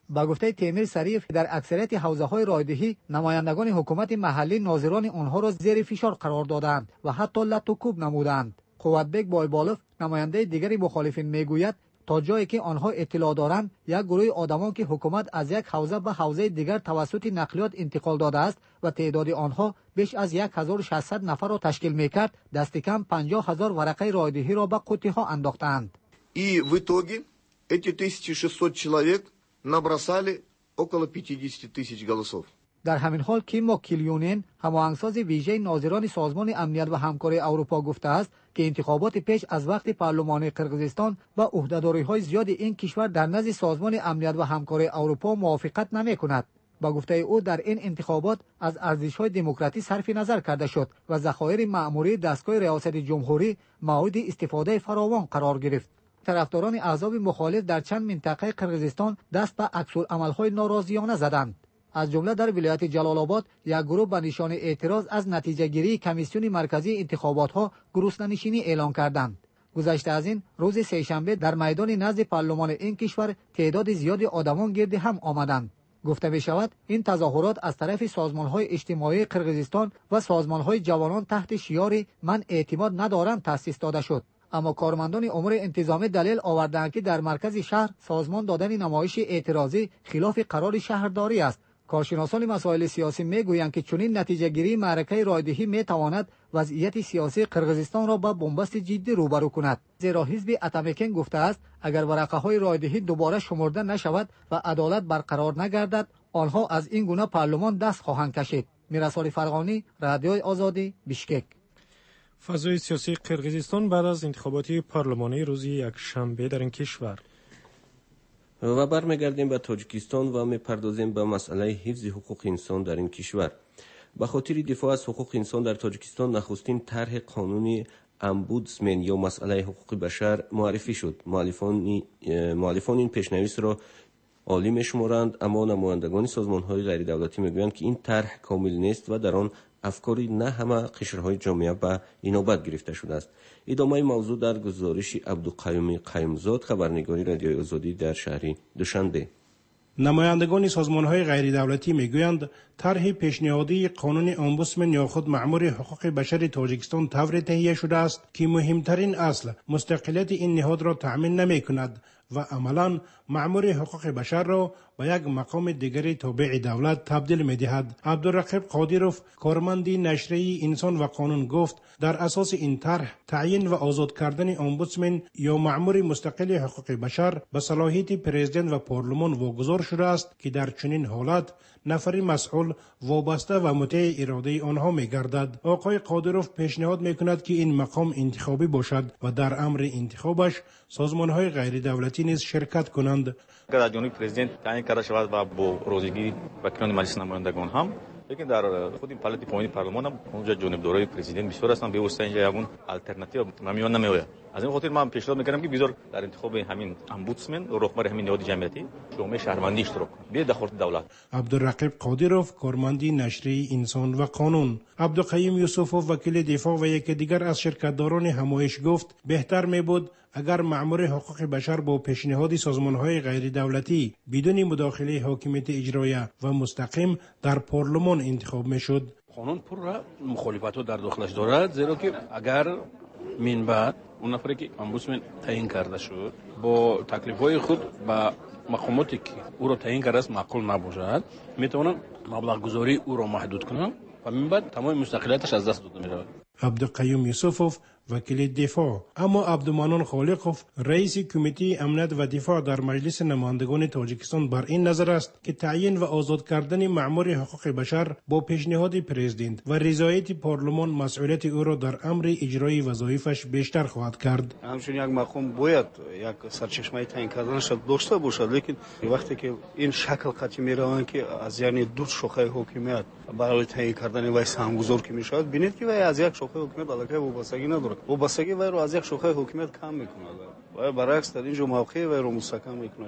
با گفته تیمور سریف در اکثریت حوزه‌های رایدهی نمایندگان حکومت محلی ناظران آنها را زیر فشار قرار دادند و حتی لط و کوب نمودند. قوتبک بایبالوف نماینده دیگری مخالفین میگوید تا جایی که آنها اطلاع دارند یک گروه آدمان که حکومت از یک حوزه به حوزه دیگر توسط نقلیات انتقال داده است و تعداد آنها بیش از 1600 نفر را تشکیل میکرد دست کم 50,000 ورقه رایدهی را به قوطی ها انداختند. И в итоге эти 1600 человек набросали около 50 тысяч голосов. در همین حال کیمو کیلیونین هماهنگساز ویژه ناظران سازمان امنیت و همکاری اروپا گفته است که انتخابات پیش از وقت پارلمانی قرقیزستان با عهدهداری‌های زیاد این کشور در نزد سازمان امنیت و همکاری اروپا موافقت نمی‌کند. با گفته او در این انتخابات از ارزش‌های دموکراسی صرف نظر کرده شد و ذخایر مأموری دستگاه ریاست جمهوری مورد استفاده فراوان قرار گرفت. طرفداران احزاب مخالف در چند منطقه قرقیزستان دست به عکس‌العمل‌های ناراضیانه زدند. از جمله در ولایت جلال آباد یک گروه به نشان اعتراض از نتیجه گیری کمیسیون مرکزی انتخابات ها گرسنه‌نشینی اعلان کردند. گذشته از این روز سه‌شنبه در میدان نزد پارلمان این کشور تعداد زیادی آدمان گرد هم آمدند. گفته می شود این تظاهرات از طرف سازمان‌های اجتماعی قرقیزستان و سازمان‌های جوانان تحت شعار من اعتماد ندارم تأسیس داده شد. اما کارمندان امور انتظامی دلیل آوردند که در مرکز شهر سازمان دادن نمایش اعتراضی خلاف قرار شهرداری است. کارشناسان مسائل سیاسی میگویند که چنین نتیجه گیری معرکه رایدهی میتواند وضعیت سیاسی قرقیزستان را با بنبست جدی روبرو کند، زیرا حزب اتامیکن گفته است اگر ورقه های رایدهی دوباره شمرده نشود و عدالت برقرار نگردد آنها از این گونه پارلمان دست خواهند کشید. میرسال فرغانی، رادیوی آزادی، بیشکک. فضای سیاسی قرقیزستان بعد از انتخابات پارلمانی روز یکشنبه در این کشور. و برمیگردیم به تاجیکستان و میپردازیم به مسئله حفظ حقوق انسان در این کشور. به خاطر دفاع از حقوق انسان در تاجیکستان نخستین طرح قانونی امبودسمن یا مسئله حقوق بشر معرفی شد. مؤلفان این پیشنویس را عالی میشمارند، اما نمایندگان سازمان‌های غیر دولتی میگویند که این طرح کامل نیست و در آن افکاری نه همه قشرهای جامعه به اینابت گرفته شده است. ادامه موضوع در گزارش عبدالقیوم قیومزاد، خبرنگاری رادیوی آزادی در شهر دوشنبه. نمایندگان سازمان‌های غیر دولتی میگویند طرح پیشنهادی قانون امبودسمن یا خود مأمور حقوق بشر تاجیکستان طوری تهیه شده است که مهمترین اصل مستقلیت این نهاد را تأمین نمی‌کند و عملاً مأمور حقوق بشر را به یک مقام دیگری تابع دولت تبدیل می‌دهد. عبدالرقیب قادیروف، کارمند نشریه انسان و قانون، گفت در اساس این طرح تعیین و آزاد کردن امبودسمن یا مأمور مستقل حقوق بشر به صلاحیت پرزیدنت و پارلمان واگذار شده است که در چنین حالت نفر مسئول وابسته و مطیع اراده آنها می‌گردد. آقای قادیروف پیشنهاد می‌کند که این مقام انتخابی باشد و در امر انتخابش سازمان‌های غیر دولتی نیز شرکت کنند. اگر جنوب پرزیدنت تعیین کرده شود و با روزگی وکیلان مجلس نمایندگان هم، لیکن در خود این پالات پایین پارلمان هم اونجا جانبدارای پرزیدنت بسیار هستند، به واسطه اینجا یگون آلترناتیو نمیان نمیآید. از این خاطر من پیشنهاد می‌کنم که بذار در انتخاب همین امبودسمن رهبر همین نهاد جمعیتی جامعه شهروندی اشتراک کنه به دخالت دولت. عبدالرقیب قادیروف، کارمند نشریه انسان و قانون. عبدالقیوم یوسفوف، وکیل دفاع و یک دیگر از شرکتداران همایش، گفت بهتر می‌بود اگر مأمور حقوق بشر با پیشنهاد سازمان‌های غیر دولتی بدون مداخله حاکمیت اجرایه و مستقیم در پارلمان انتخاب می‌شد. قانون پر مخالفت‌ها در داخلش دارد، زیرا که اگر من بعد اون نفری که امبودسمن تعیین کرده شد با تکلیف‌های خود با مقاماتی که او را تعیین کرده است معقول نباشد، میتوانند مبلغ گذاری او را محدود کنند و من بعد تمام مستقلیتش از دست داده می‌شود. عبدالقیوم یوسفوف، وکیل دفاع. اما عبدالمنان خالقوف، رئیس کمیته امنیت و دفاع در مجلس نمایندگان تاجیکستان، بر این نظر است که تعیین و آزاد کردن مأمور حقوق بشر با پیشنهاد پرزیدنت و رضایت پارلمان مسئولیت او را در امر اجرای وظایفش بیشتر خواهد کرد. همچنین یک مقام باید یک سرچشمه تعیین کردنش داشته باشد، لیکن وقتی که این شکل قطعی می‌روند که از یعنی دو شاخه حکومت برای تعیین کردن وای سهمگذار که می‌شود، ببینید که وای از یک شاخه حکومت علاقه وابستگی ندارد. وابستگی وای رو از یک شاخه حکومت کم می‌کند و برعکس در اینجا موقعی وای رو مستحکم می‌کند.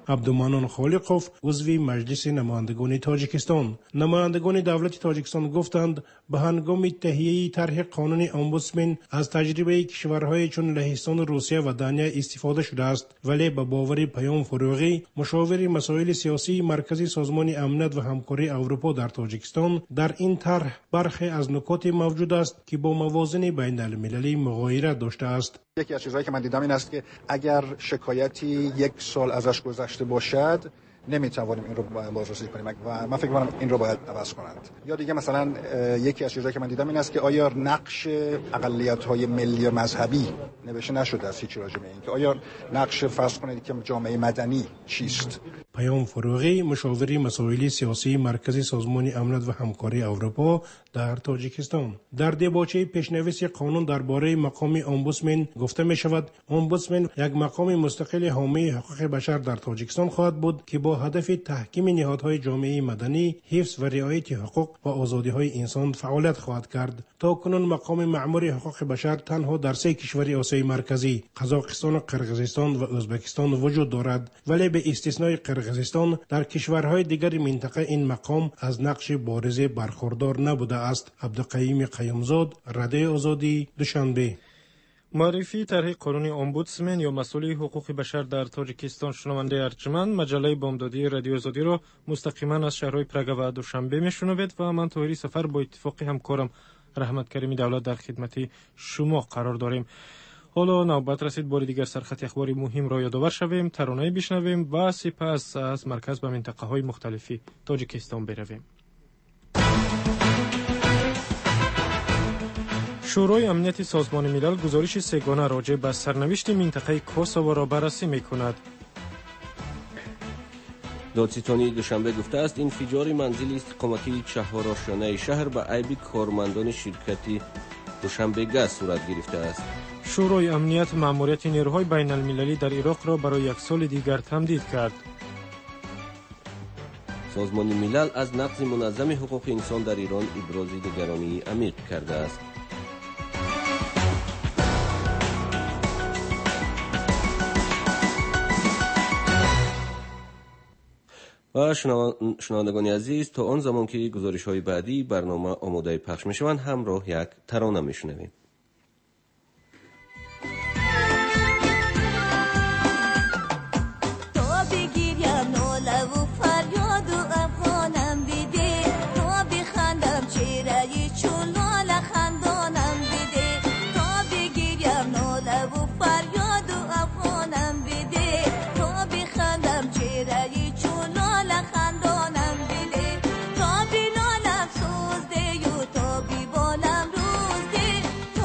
عبدالمنان خالقوف عضو مجلس نمایندگان تاجیکستان. نمایندگان دولت تاجیکستان گفتند به هنگام تهیه طرح قانون امبودسمن از تجربه کشورهای چون لهستان، روسیه و دانیا استفاده شده است، ولی به باور پیام فروغی، مشاور مسائل سیاسی مرکزی سازمان امنیت و همکاری اروپا در تاجیکستان، در این طرح برخی از نکات موجود است که با موازین بین المللی مغایرت داشته است. یکی از چیزهایی که من دیدم این است که اگر شکایتی 1 سال ازش گذشته باشد نمیتوانیم این رو بازرسی کنیم و من فکر می‌کنم این رو باید عوض کنند. یا دیگه مثلا یکی از چیزهایی که من دیدم این است که آیا نقش اقلیت‌های ملی و مذهبی نوشته نشده است هیچ راجع به این که آیا نقش فرض کنید که جامعه مدنی چیست. پیام فروغی، مشاور مسائل سیاسی مرکزی سازمان امنیت و همکاری اروپا در تاجیکستان. در دباچه پیشنویس قانون درباره مقام امبودسمن گفته می شود امبودسمن یک مقام مستقل حامی حقوق بشر در تاجیکستان خواهد بود که با هدف تحکیم نهادهای جامعه مدنی، حفظ و رعایت حقوق و آزادی‌های انسان فعالیت خواهد کرد. تا کنون مقام مأمور حقوق بشر تنها در 3 کشور آسیای مرکزی، قزاقستان، قرقیزستان و ازبکستان وجود دارد، ولی به استثنای قرقیزستان در کشورهای دیگر منطقه این مقام از نقش بارز برخوردار نبوده است. عبدالقیوم قیومزاد، رادیو آزادی، دوشنبه. معرفی طرح قانون امبودسمن یا مسئول حقوق بشر در تاجیکستان. شنونده ارجمند، مجله بامدادی رادیو آزادی را مستقیما از شهرهای پرگا و دوشنبه میشنوید و من طاهری سفر با اتفاق همکارم رحمت کریمی دولت در خدمت شما قرار داریم. حالا نوبت رسید بار دیگر سرخط اخباری مهم را یادآور شویم، ترانه بشنویم و سپس از مرکز به منطقه های مختلفی تاجیکستان برویم. شورای امنیت سازمان ملل گزارش سه‌گانه راجع به سرنوشت منطقه کوسوو را بررسی می‌کند. دادستانی دوشنبه گفته است انفجار منزل استقامتی چهارآشیانه شهر به عیب کارمندان شرکت دوشنبه گاز صورت گرفته است. شورای امنیت مأموریت نیروهای بین المللی در عراق را برای 1 سال دیگر تمدید کرد. سازمان ملل از نقض منظم حقوق انسان در ایران ابراز نگرانی عمیق کرده است. و شنوندگان عزیز، تا آن زمان که گزارش‌های بعدی برنامه آماده پخش می‌شوند همراه یک ترانه می‌شنویم. تا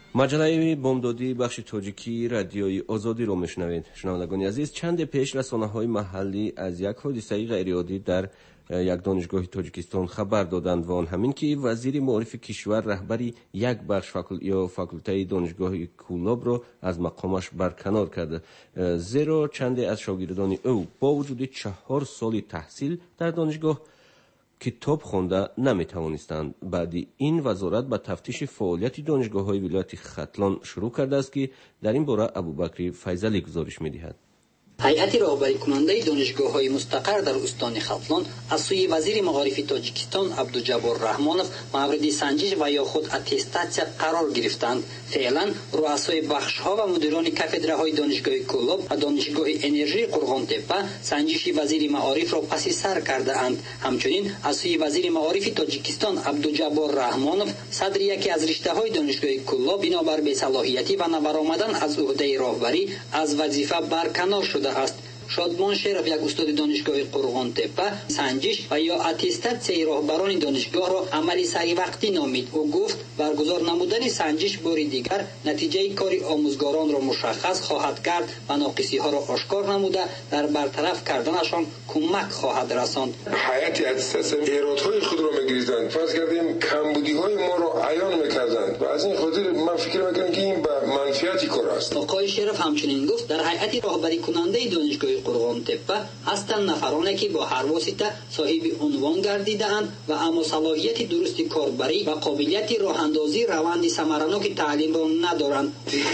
مجله بامدادی بخش تاجیکی رادیوی آزادی رو میشنوید. شنوندگان عزیز، چند پیش رسانه‌های محلی از یک حادثه غیرعادی در یک دانشگاه تاجیکستان خبر دادند و آن همین که وزیر معارف کشور رهبری یک بخش فاکولته دانشگاه کولاب را از مقامش برکنار کرده، زیرا چند از شاگردان او با وجود 4 سال تحصیل در دانشگاه کتاب خوانده نمیتوانستند. بعد این وزارت به تفتیش فعالیت دانشگاه‌های ولایت ختلان شروع کرده است که در این باره ابوبکر فیضلی گزارش می‌دهد. هیئت راهبری کننده دانشگاه‌های مستقر در استان ختلان از سوی وزیر معارف تاجیکستان عبدالجبار رحمانов مورد سنجش و یا خود اتستاسیا قرار گرفتند. فعلا رؤسای بخش‌ها و مدیران کاتدرهای دانشگاه کولاب و دانشگاه انرژی قرغان تپه سنجش وزیر معارف را پس سر کرده اند. همچنین از سوی وزیر معارف تاجیکستان عبدالجبار رحمانov صدر یکی از رشته‌های دانشگاه کولاب بنابر بی‌صلاحیتی و نبرآمدن از عهده راهبری از وظیفه برکنار شده است. شادمان شرف، یک استاد دانشگاه قرغان تپه، سنجش و یا اتستاسیای راهبران دانشگاه را عملی سری وقتی نامید. او گفت برگزار نمودن سنجش بار دیگر نتیجه کار آموزگاران را مشخص خواهد کرد و ناقصی ها را آشکار نموده در برطرف کردنشان کمک خواهد رساند. هیئت اتستاسیای ایرادهای خود را می‌گریزند. فرض کردیم کمبودی‌های ما را عیان می‌کردند و از این خاطر من فکر می‌کنم که این به منفعتی کار است. آقای شرف همچنین گفت در هیئت راهبری کننده دانشگاه قرغان تپه هستند نفرانی که با هر واسطه صاحب عنوان گردیده‌اند و اما صلاحیت درست کاربری و قابلیت راه اندازی روند ثمرناک تعلیم را ندارند.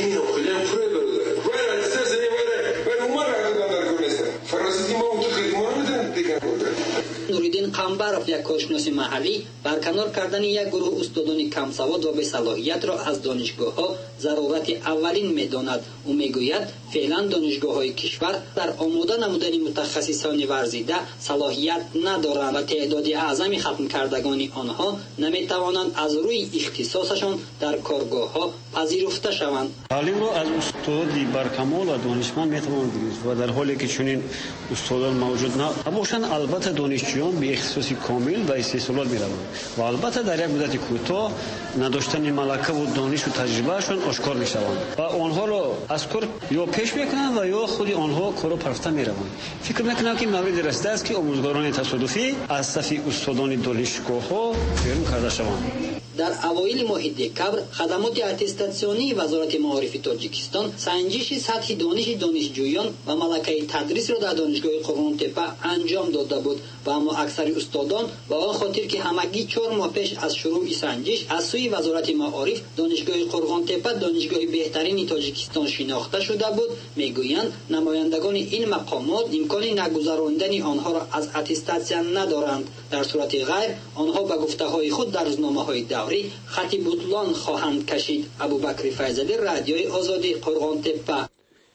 نوریدین قنبرов، یک کارشناس محلی، برکنار کردن یک گروه استادان کم سواد و بی‌صلاحیت را از دانشگاه‌ها ضرورت اولین می‌داند. او می‌گوید فعلا دانشگاه‌های کشور در آماده نمودن متخصصان ورزیده صلاحیت ندارند و تعداد اعظمی ختم کردگان آنها نمی‌توانند از روی اختصاصشان در کارگاه‌ها پذیرفته شوند. تعلیم را از استادی برکمال و دانشمند می‌توان گرفت و در حالی که چنین استادان موجود نباشند البته دانشجویان به اختصاص کامل و استحصالات می‌روند و البته در یک مدت کوتاه نداشتن ملکه و دانش و تجربهشان آشکار می‌شوند و آنها را از کار یا پیش می‌کنند و یا خود آنها کارو پرفته می‌روند. فکر می‌کنم که مورد رسیده است که آموزگاران تصادفی از صف استادان دانشگاه‌ها بیرون کرده شوند. در اوایل ماه دکبر خدمات اتستاسیونی وزارت معارف تاجیکستان سنجش سطح دانش دانشجویان و ملکه تدریس را در دانشگاه قرغان تپه انجام داده بود و اما اکثر استادان و آن خاطر که همگی 4 ماه پیش از شروع سنجش از سوی وزارت معارف دانشگاه قرغان تپه دانشگاه بهترین تاجیکستان شناخته شده بود، میگویند نمایندگان این مقامات امکان نگذراندن آنها را از اتستاسیا ندارند. در صورت غیر آنها به گفته‌های خود در روزنامه‌های دولتی خط بطلان خواهند کشید. ابوبکر فیضلی، رادیوی آزادی، قرغان تپه.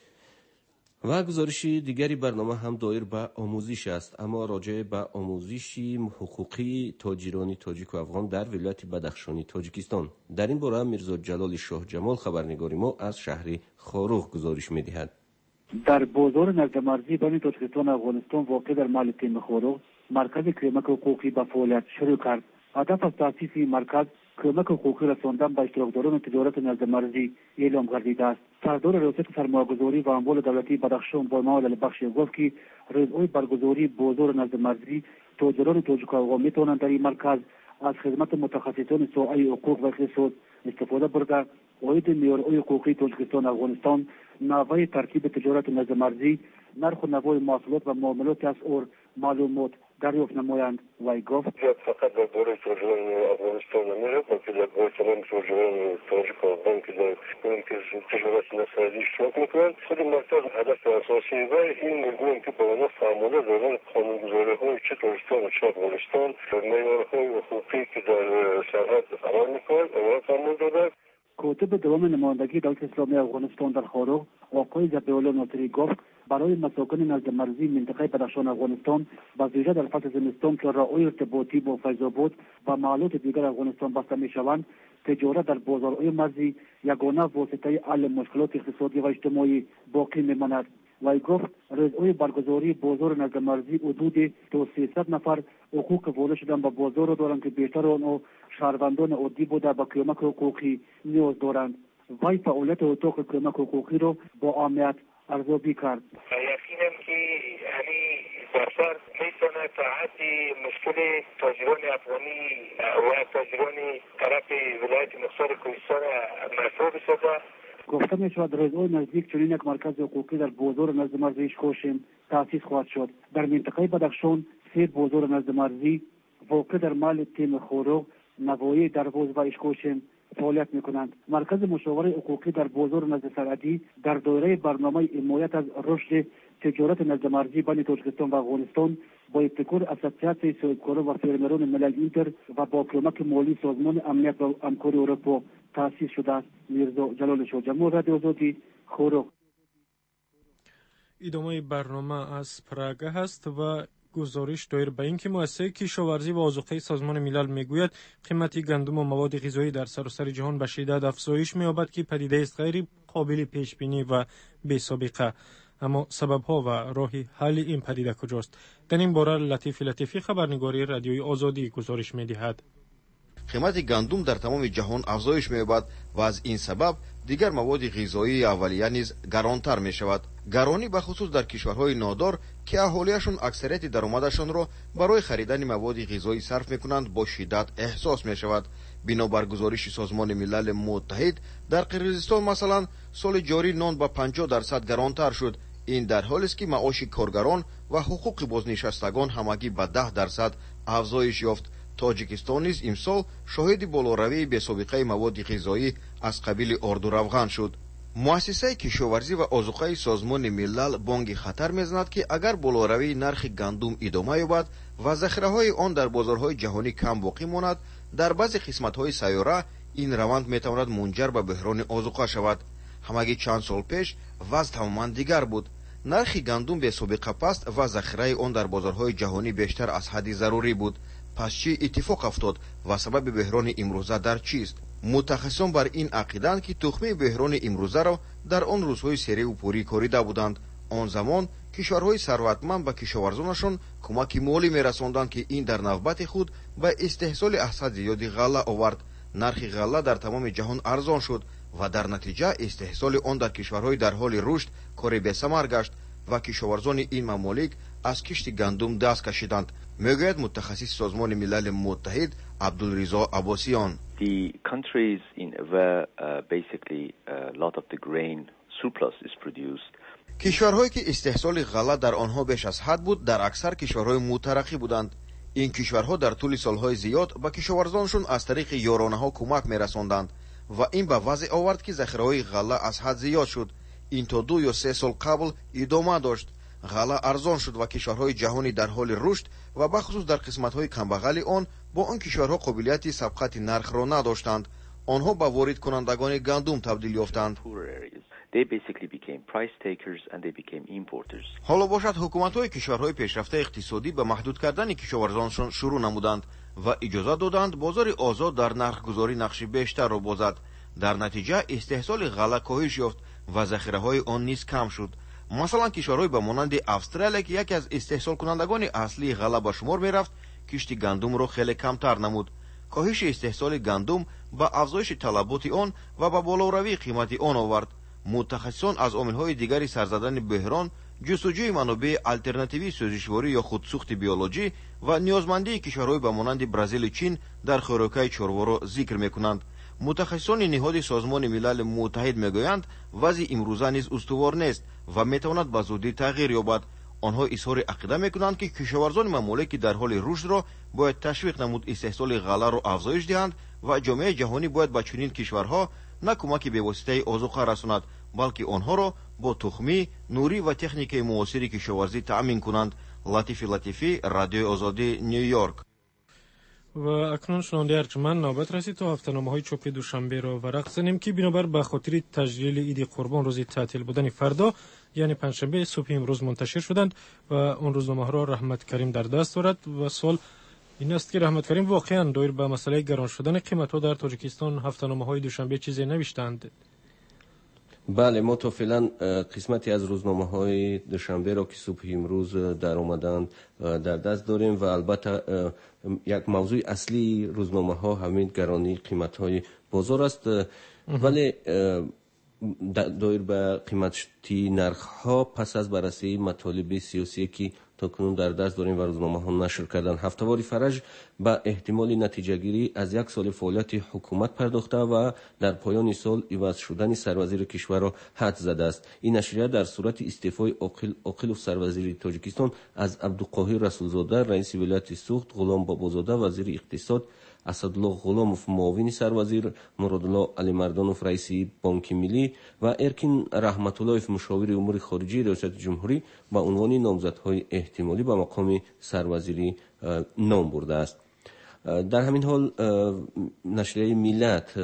و گزارش دیگری برنامه هم دایر به آموزش است، اما راجع به آموزش حقوقی تاجران تاجیک و افغان در ولایت بدخشانی تاجیکستان. در این باره میرزا جلال شاه جمال خبرنگار ما از شهر خاروخ گزارش می‌دهد. در بازار نزدمرزی بین تاجیکستان و افغانستان واقع در محل تیم خاروخ مرکز کمک حقوقی به فعالیت شروع کرد. هدف از تأسیس این مرکز کمک حقوقی رساندن به اشتراکداران تجارت نزدمرزی اعلام گردیده است. سردار ریاست سرمایه‌گذاری و اموال دولتی بدخشان با معالل بخش گفت که رضای برگزاری بازار نزدمرزی تاجران تاجیک و افغان میتوانند در این مرکز از خدمت متخصصان ساحه حقوق و اقتصاد استفاده برده. عاید معیارهای حقوقی تاجیکستان و افغانستان، نحوه ترتیب تجارت نزدمرزی، نرخ و نوای محصولات و معاملات اسعار معلومات دریافت نمایند. وی گفت فقط در دوره تاجران افغانستان نمیره، بلکه در دوره تمام تاجران تاجیک و افغان که در تجارت نزدمرزی اشتراک میکنند. خود مرکز هدف اساسی و این میگویم که با آنها تعامل دارن قانونگذاری‌های چه تاجیکستان و چه افغانستان معیارهای حقوقی که در سرحد عمل میکنند آنها تعامل دادن. کاتب دوام نمایندگی دولت اسلامی افغانستان در خاروخ آقای ذبیح‌الله ناصری گفت برای مساکن نزدمرزی منطقه بدخشان افغانستان با ویژه در فصل زمستان که راه‌های ارتباطی با فیض‌آباد و محلات دیگر افغانستان بسته می‌شوند، تجارت در بازارهای مرزی یگانه واسطه حل مشکلات اقتصادی و اجتماعی باقی می‌ماند. وی گفت رضای برگزاری بازار نزدمرزی حدود 300 نفر حقوق والا شدن به بازار را دارند که بیشتر آنها شهروندان عادی بوده با کمک حقوقی نیاز دارند. وی فعالیت اتاق کمک حقوقی را با عامیت ارزیابی کرد. یقینم که همین سفر میتونه تا حدی مشکل تاجران افغانی و تاجران طرف ولایت مختار کوهستان مرفوع بسازه. گفته می شود روزهای نزدیک چنین یک مرکز حقوقی در بازار نزد مرزی اشکوشم تأسیس خواهد شد. در منطقه بدخشان 3 بازار نزد مرزی واقع در محل تیم خوروغ، نوایی، درواز و اشکوشم فعالیت میکنند. مرکز مشاوره حقوقی در بازار نزد سرعدی در دایره برنامه حمایت از رشد تجارت نزد مرزی بین تاجیکستان و افغانستان با ابتکار اسوسیاسیون صاحبکاران و فرمران ملل اینتر و با کمک مالی سازمان امنیت و همکاری اروپا تأسیس شده است. میرزا جلال شاجمو، رادیو آزادی، خوروغ. ادامه برنامه از پراگ است و گزارش دایر به اینکه مؤسسه کشاورزی و آذوقه سازمان ملل میگوید قیمت گندم و مواد غذایی در سراسر جهان به شدت افزایش می‌یابد که پدیده است غیر قابل پیش بینی و بی سابقه. اما سبب‌ها و راه حل این پدیده کجاست؟ در این باره لطیفی خبرنگاری رادیوی آزادی گزارش می‌دهد. قیمت گندم در تمام جهان افزایش می‌یابد و از این سبب دیگر مواد غذایی اولیه نیز گرانتر می‌شود. گرانی به خصوص در کشورهای نادار که اهالیشان اکثریت درآمدشان را برای خریدن مواد غذایی صرف می‌کنند با شدت احساس می‌شود. بنابر گزارش سازمان ملل متحد در قرقیزستان مثلا سال جاری نان با 50% گرانتر شد. این در حالی است که معاش کارگران و حقوق بازنشستگان همگی به 10% افزایش یافت. تاجیکستان نیز امسال شاهد بالاروی بی‌سابقه مواد غذایی از قبیل آرد و روغن شد. مؤسسه کشاورزی و آذوقه سازمان ملل بانگ خطر می‌زند که اگر بالاروی نرخ گندم ادامه یابد و ذخیره‌های آن در بازارهای جهانی کم باقی ماند، در بعضی قسمت‌های سیاره این روند می‌تواند منجر به بحران آذوقه شود. همگی چند سال پیش وضع تماماً دیگر بود. نرخ گندم بی‌سابقه پست و ذخیره آن در بازارهای جهانی بیشتر از حد ضروری بود. پس چی اتفاق افتاد و سبب بحران امروزه در چیست؟ متخصصان بر این عقیدند که تخم بحران امروزه را در آن روزهای سری و پوری کاریده بودند. آن زمان کشورهای ثروتمند به کشاورزانشان کمک مالی می‌رساندند که این در نوبت خود به استحصال احصاد زیادی غله آورد. نرخ غله در تمام جهان ارزان شد و در نتیجه استحصال آن در کشورهای در حال رشد کار بی‌ثمر گشت و کشاورزان این ممالک از کشت گندم دست کشیدند. میگوید متخصص سازمان ملل متحد عبدالرضا عباسیان. The countries where basically a lot of the grain surplus is produced. کشورهایی که استحصال غله در آنها بیش از حد بود در اکثر کشورهای مترقی بودند. این کشورها در طول سالهای زیاد به کشاورزانشون از طریق یارانه‌ها کمک می‌رساندند و این به وضع آورد که ذخیره‌های غله از حد زیاد شد. این تا 2 یا 3 سال قبل ادامه داشت. غله ارزان شد و کشورهای جهانی در حال رشد و بخصوص در قسمت‌های کمبغل آن با آن کشورها قابلیت سبقت نرخ را نداشتند. آنها به وارد کنندگان گندم تبدیل یافتند. They basically became price takers and they became importers. حالا باشد حکومت‌های کشورهای پیشرفته اقتصادی به محدود کردن کشاورزانشان شروع نمودند و اجازه دادند بازار آزاد در نرخ‌گذاری نقش بیشتر را بازد. در نتیجه استحصال غله کاهش یافت و ذخیره‌های آن نیز کم شد. مثلا کشورهای به مانند استرالیا که یکی از استحصال کنندگان اصلی غله به شمار می‌رفت، کشت گندم را خیلی کمتر نمود. کاهش استحصال گندم به افزایش طلبات آن و به بالاروی قیمت آن آورد. متخصصان از عامل‌های دیگری سرزدن بحران، جستجوی منابع آلترناتیوی سوزشواری یا خودسوخت بیولوژی و نیازمندی کشورهای به مانند برزیل و چین در خوراک‌های چاروا را ذکر می‌کنند. متخصصان نهاد سازمان ملل متحد میگویند وضع امروزه نیز استوار نیست و میتواند به زودی تغییر یابد. آنها اظهار عقیده میکنند که کشاورزان ممالک در حال رشد را باید تشویق نمود استحصال غله را افزایش دهند و جامعه جهانی باید به چنین کشورها نه کمک به واسطه آذوقه رساند، بلکه آنها را با تخمی، نوری و تکنیک معاصر کشاورزی تأمین کنند. لطیفی، رادیو آزادی، نیویورک. و اکنون شنونده ارجمند نوبت رسید تا هفته‌نامه‌های چاپی دوشنبه را ورق زنیم که بنابر به خاطر تجلیل عید قربان روز تعطیل بودن فردا یعنی پنجشنبه صبح امروز منتشر شدند و اون روزنامه را رحمت کریم در دست دارد و سوال این است که رحمت کریم واقعا دایر به مسئله گران شدن قیمت‌ها در تاجیکستان هفته‌نامه‌های دوشنبه چیزی نوشتند؟ بله، ما تا فعلا قسمتی از روزنامه‌های دوشنبه را که صبح امروز در آمدند در دست داریم و البته یک موضوع اصلی روزنامه‌ها همین گرانی قیمت‌های بازار است، ولی دایر به قیمتی نرخ‌ها پس از بررسی مطالب سیاسی که تاکنون در دست داریم و روزنامه‌ها نشر کردن، هفته‌واری فرج به احتمال نتیجه‌گیری از یک سال فعالیت حکومت پرداخته و در پایان سال عوض شدن سروزیر کشور را حد زده است. این نشریه در صورت استعفای عاقلوف سروزیر تاجیکستان از عبدالقاهر رسولزاده رئیس ولایت سوخت، غلام بابازاده وزیر اقتصاد، اسدالله غلاموف معاون سروزیر، مرادالله علیمردانوف رئیس بانک ملی و ارکین رحمت‌اللهوف مشاور امور خارجه ریاست جمهوری به عنوان نامزدهای احتمالی به مقام سروزیری نام برده است. در همین حال نشریه ملت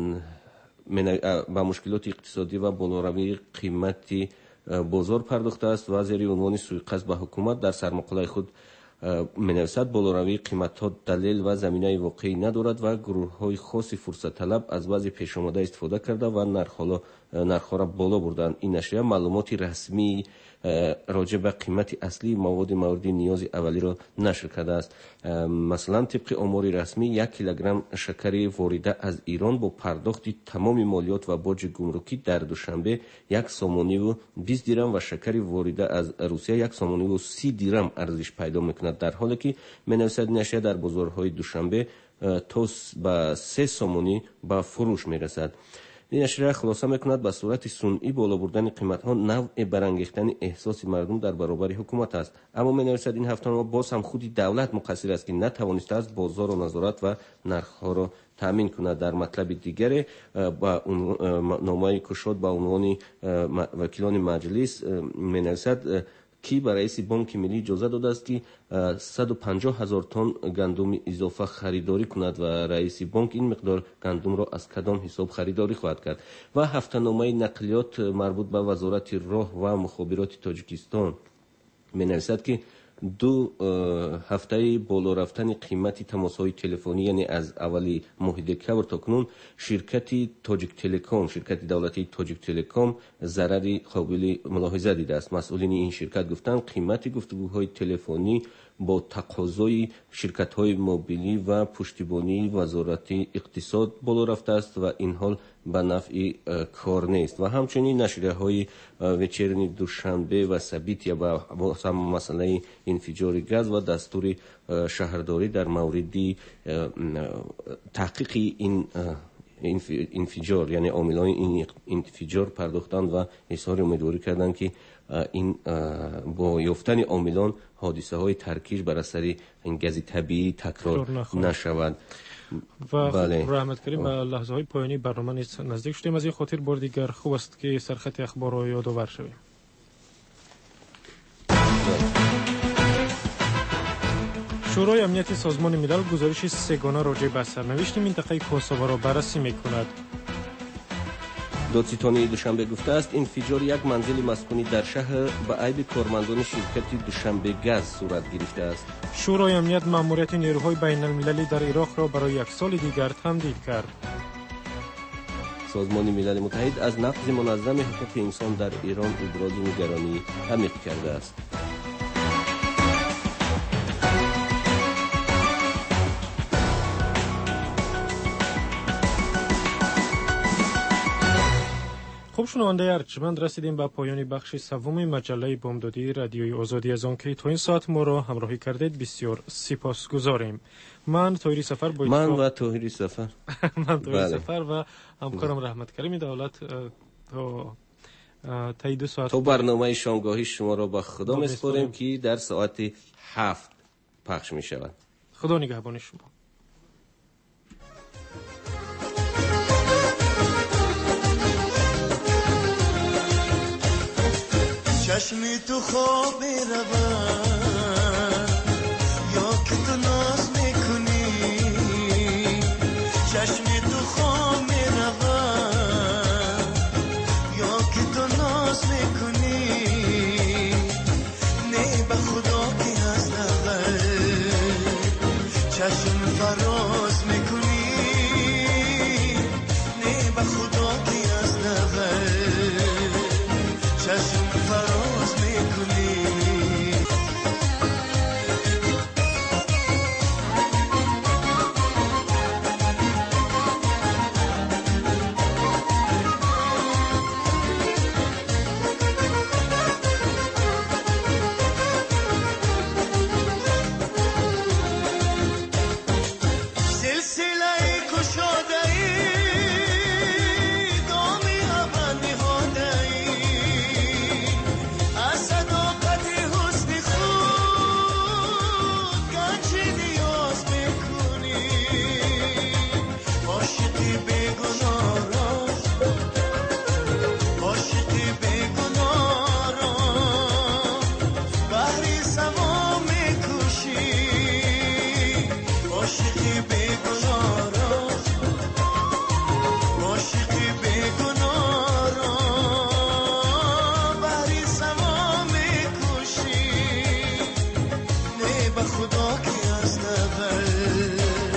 به مشکلات اقتصادی و بالاروی قیمت بازار پرداخته است و زیر عنوان سوءقصد به حکومت در سرمقاله خود می‌نویسد بالاروی قیمت‌ها دلیل و زمینه واقعی ندارد و گروه‌های خاص فرصت طلب از وضع پیش آمده استفاده کرده و نرخ‌ها را بالا بردند. این نشریه معلومات رسمی راجع به قیمت اصلی مواد مورد نیاز اولیه را نشر کرده است. مثلا طبق آمار رسمی 1 کیلوگرم شکر وارده از ایران با پرداخت تمام مالیات و باج گمرکی در دوشنبه 1 سامانی و 20 درم و شکر وارده از روسیه 1 سامانی و 30 درم ارزش پیدا می‌کند، در حالی که می‌نویسد نشریه در بازارهای دوشنبه تا به 3 سامانی به فروش می‌رسد. این نشریه خلاصه میکند به صورت صنعی بالا بردن قیمت‌ها نوع برانگیختن احساس مردم در برابر حکومت است، اما می‌نویسد این هفته‌نامه باز هم خود دولت مقصر است که نتوانسته است بازار را نظارت و نرخ‌ها را تامین کند. در مطلب دیگر با نامه کشاد با عنوان وکیلان مجلس می‌نویسد کی به رئیس بانک ملی اجازه داده است که 150,000 تن گندم اضافه خریداری کند و رئیس بانک این مقدار گندم را از کدام حساب خریداری خواهد کرد. و هفته‌نامه نقلیات مربوط به وزارت راه و مخابرات تاجیکستان می‌نویسد که 2 هفته بالا رفتن قیمت تماس‌های تلفنی، یعنی از اولی ماه دکبر تا کنون شرکت تاجیک تلکام، شرکت دولتی تاجیک تلکام ضرری قابل ملاحظه دیده است. مسئولین این شرکت گفتند قیمت گفتگوهای تلفنی با تقاضای شرکت‌های موبیلی و پشتیبانی وزارت اقتصاد بالا رفته است و این حال به نفع کار نیست. و همچنین نشریه‌های وچرنی دوشنبه و سبیت یا با مسئله انفجار گاز و دستور شهرداری در مورد تحقیق این انفجار، یعنی عاملان این انفجار پرداختند و اظهار امیدواری کردند که این با یافتن عاملان حادثه های ترکیش بر اثر گاز طبیعی تکرار نشود. و بله. رحمت کریم به لحظه های پایانی برنامه نزدیک شدیم. از این خاطر بار دیگر خوب است که سرخط اخبار را یادآور شویم. شورای امنیت سازمان ملل گزارش سه‌گانه راجع به سرنوشت منطقه کوسوو را بررسی می‌کند. دادستانی دوشنبه گفته است انفجار یک منزل مسکونی در شهر به عیب کارمندان شرکت دوشنبه گاز صورت گرفته است. شورای امنیت مأموریت نیروهای بین المللی در عراق را برای 1 سال دیگر تمدید کرد. سازمان ملل متحد از نقض منظم حقوق انسان در ایران ابراز نگرانی عمیق کرده است. خب شنونده ارجمند، رسیدیم به پایان بخش سوم مجله بامدادی رادیوی آزادی. از آنکه تا این ساعت ما را همراهی کردید بسیار سپاسگزاریم. من طاهری سفر و طاهری سفر و همکارم رحمت کریم دولت تا 2 ساعت تو برنامه شامگاهی شما را به خدا می‌سپاریم که در ساعت 7 پخش می شود. خدا نگهبان شما. چشمی تو خواب روان یا که تو ناز میکنی، چشمی تو خواب روان یا که تو ناز میکنی، نه به خدا که از اول چشم فراز میکنی، نه به خدا که از اول بگو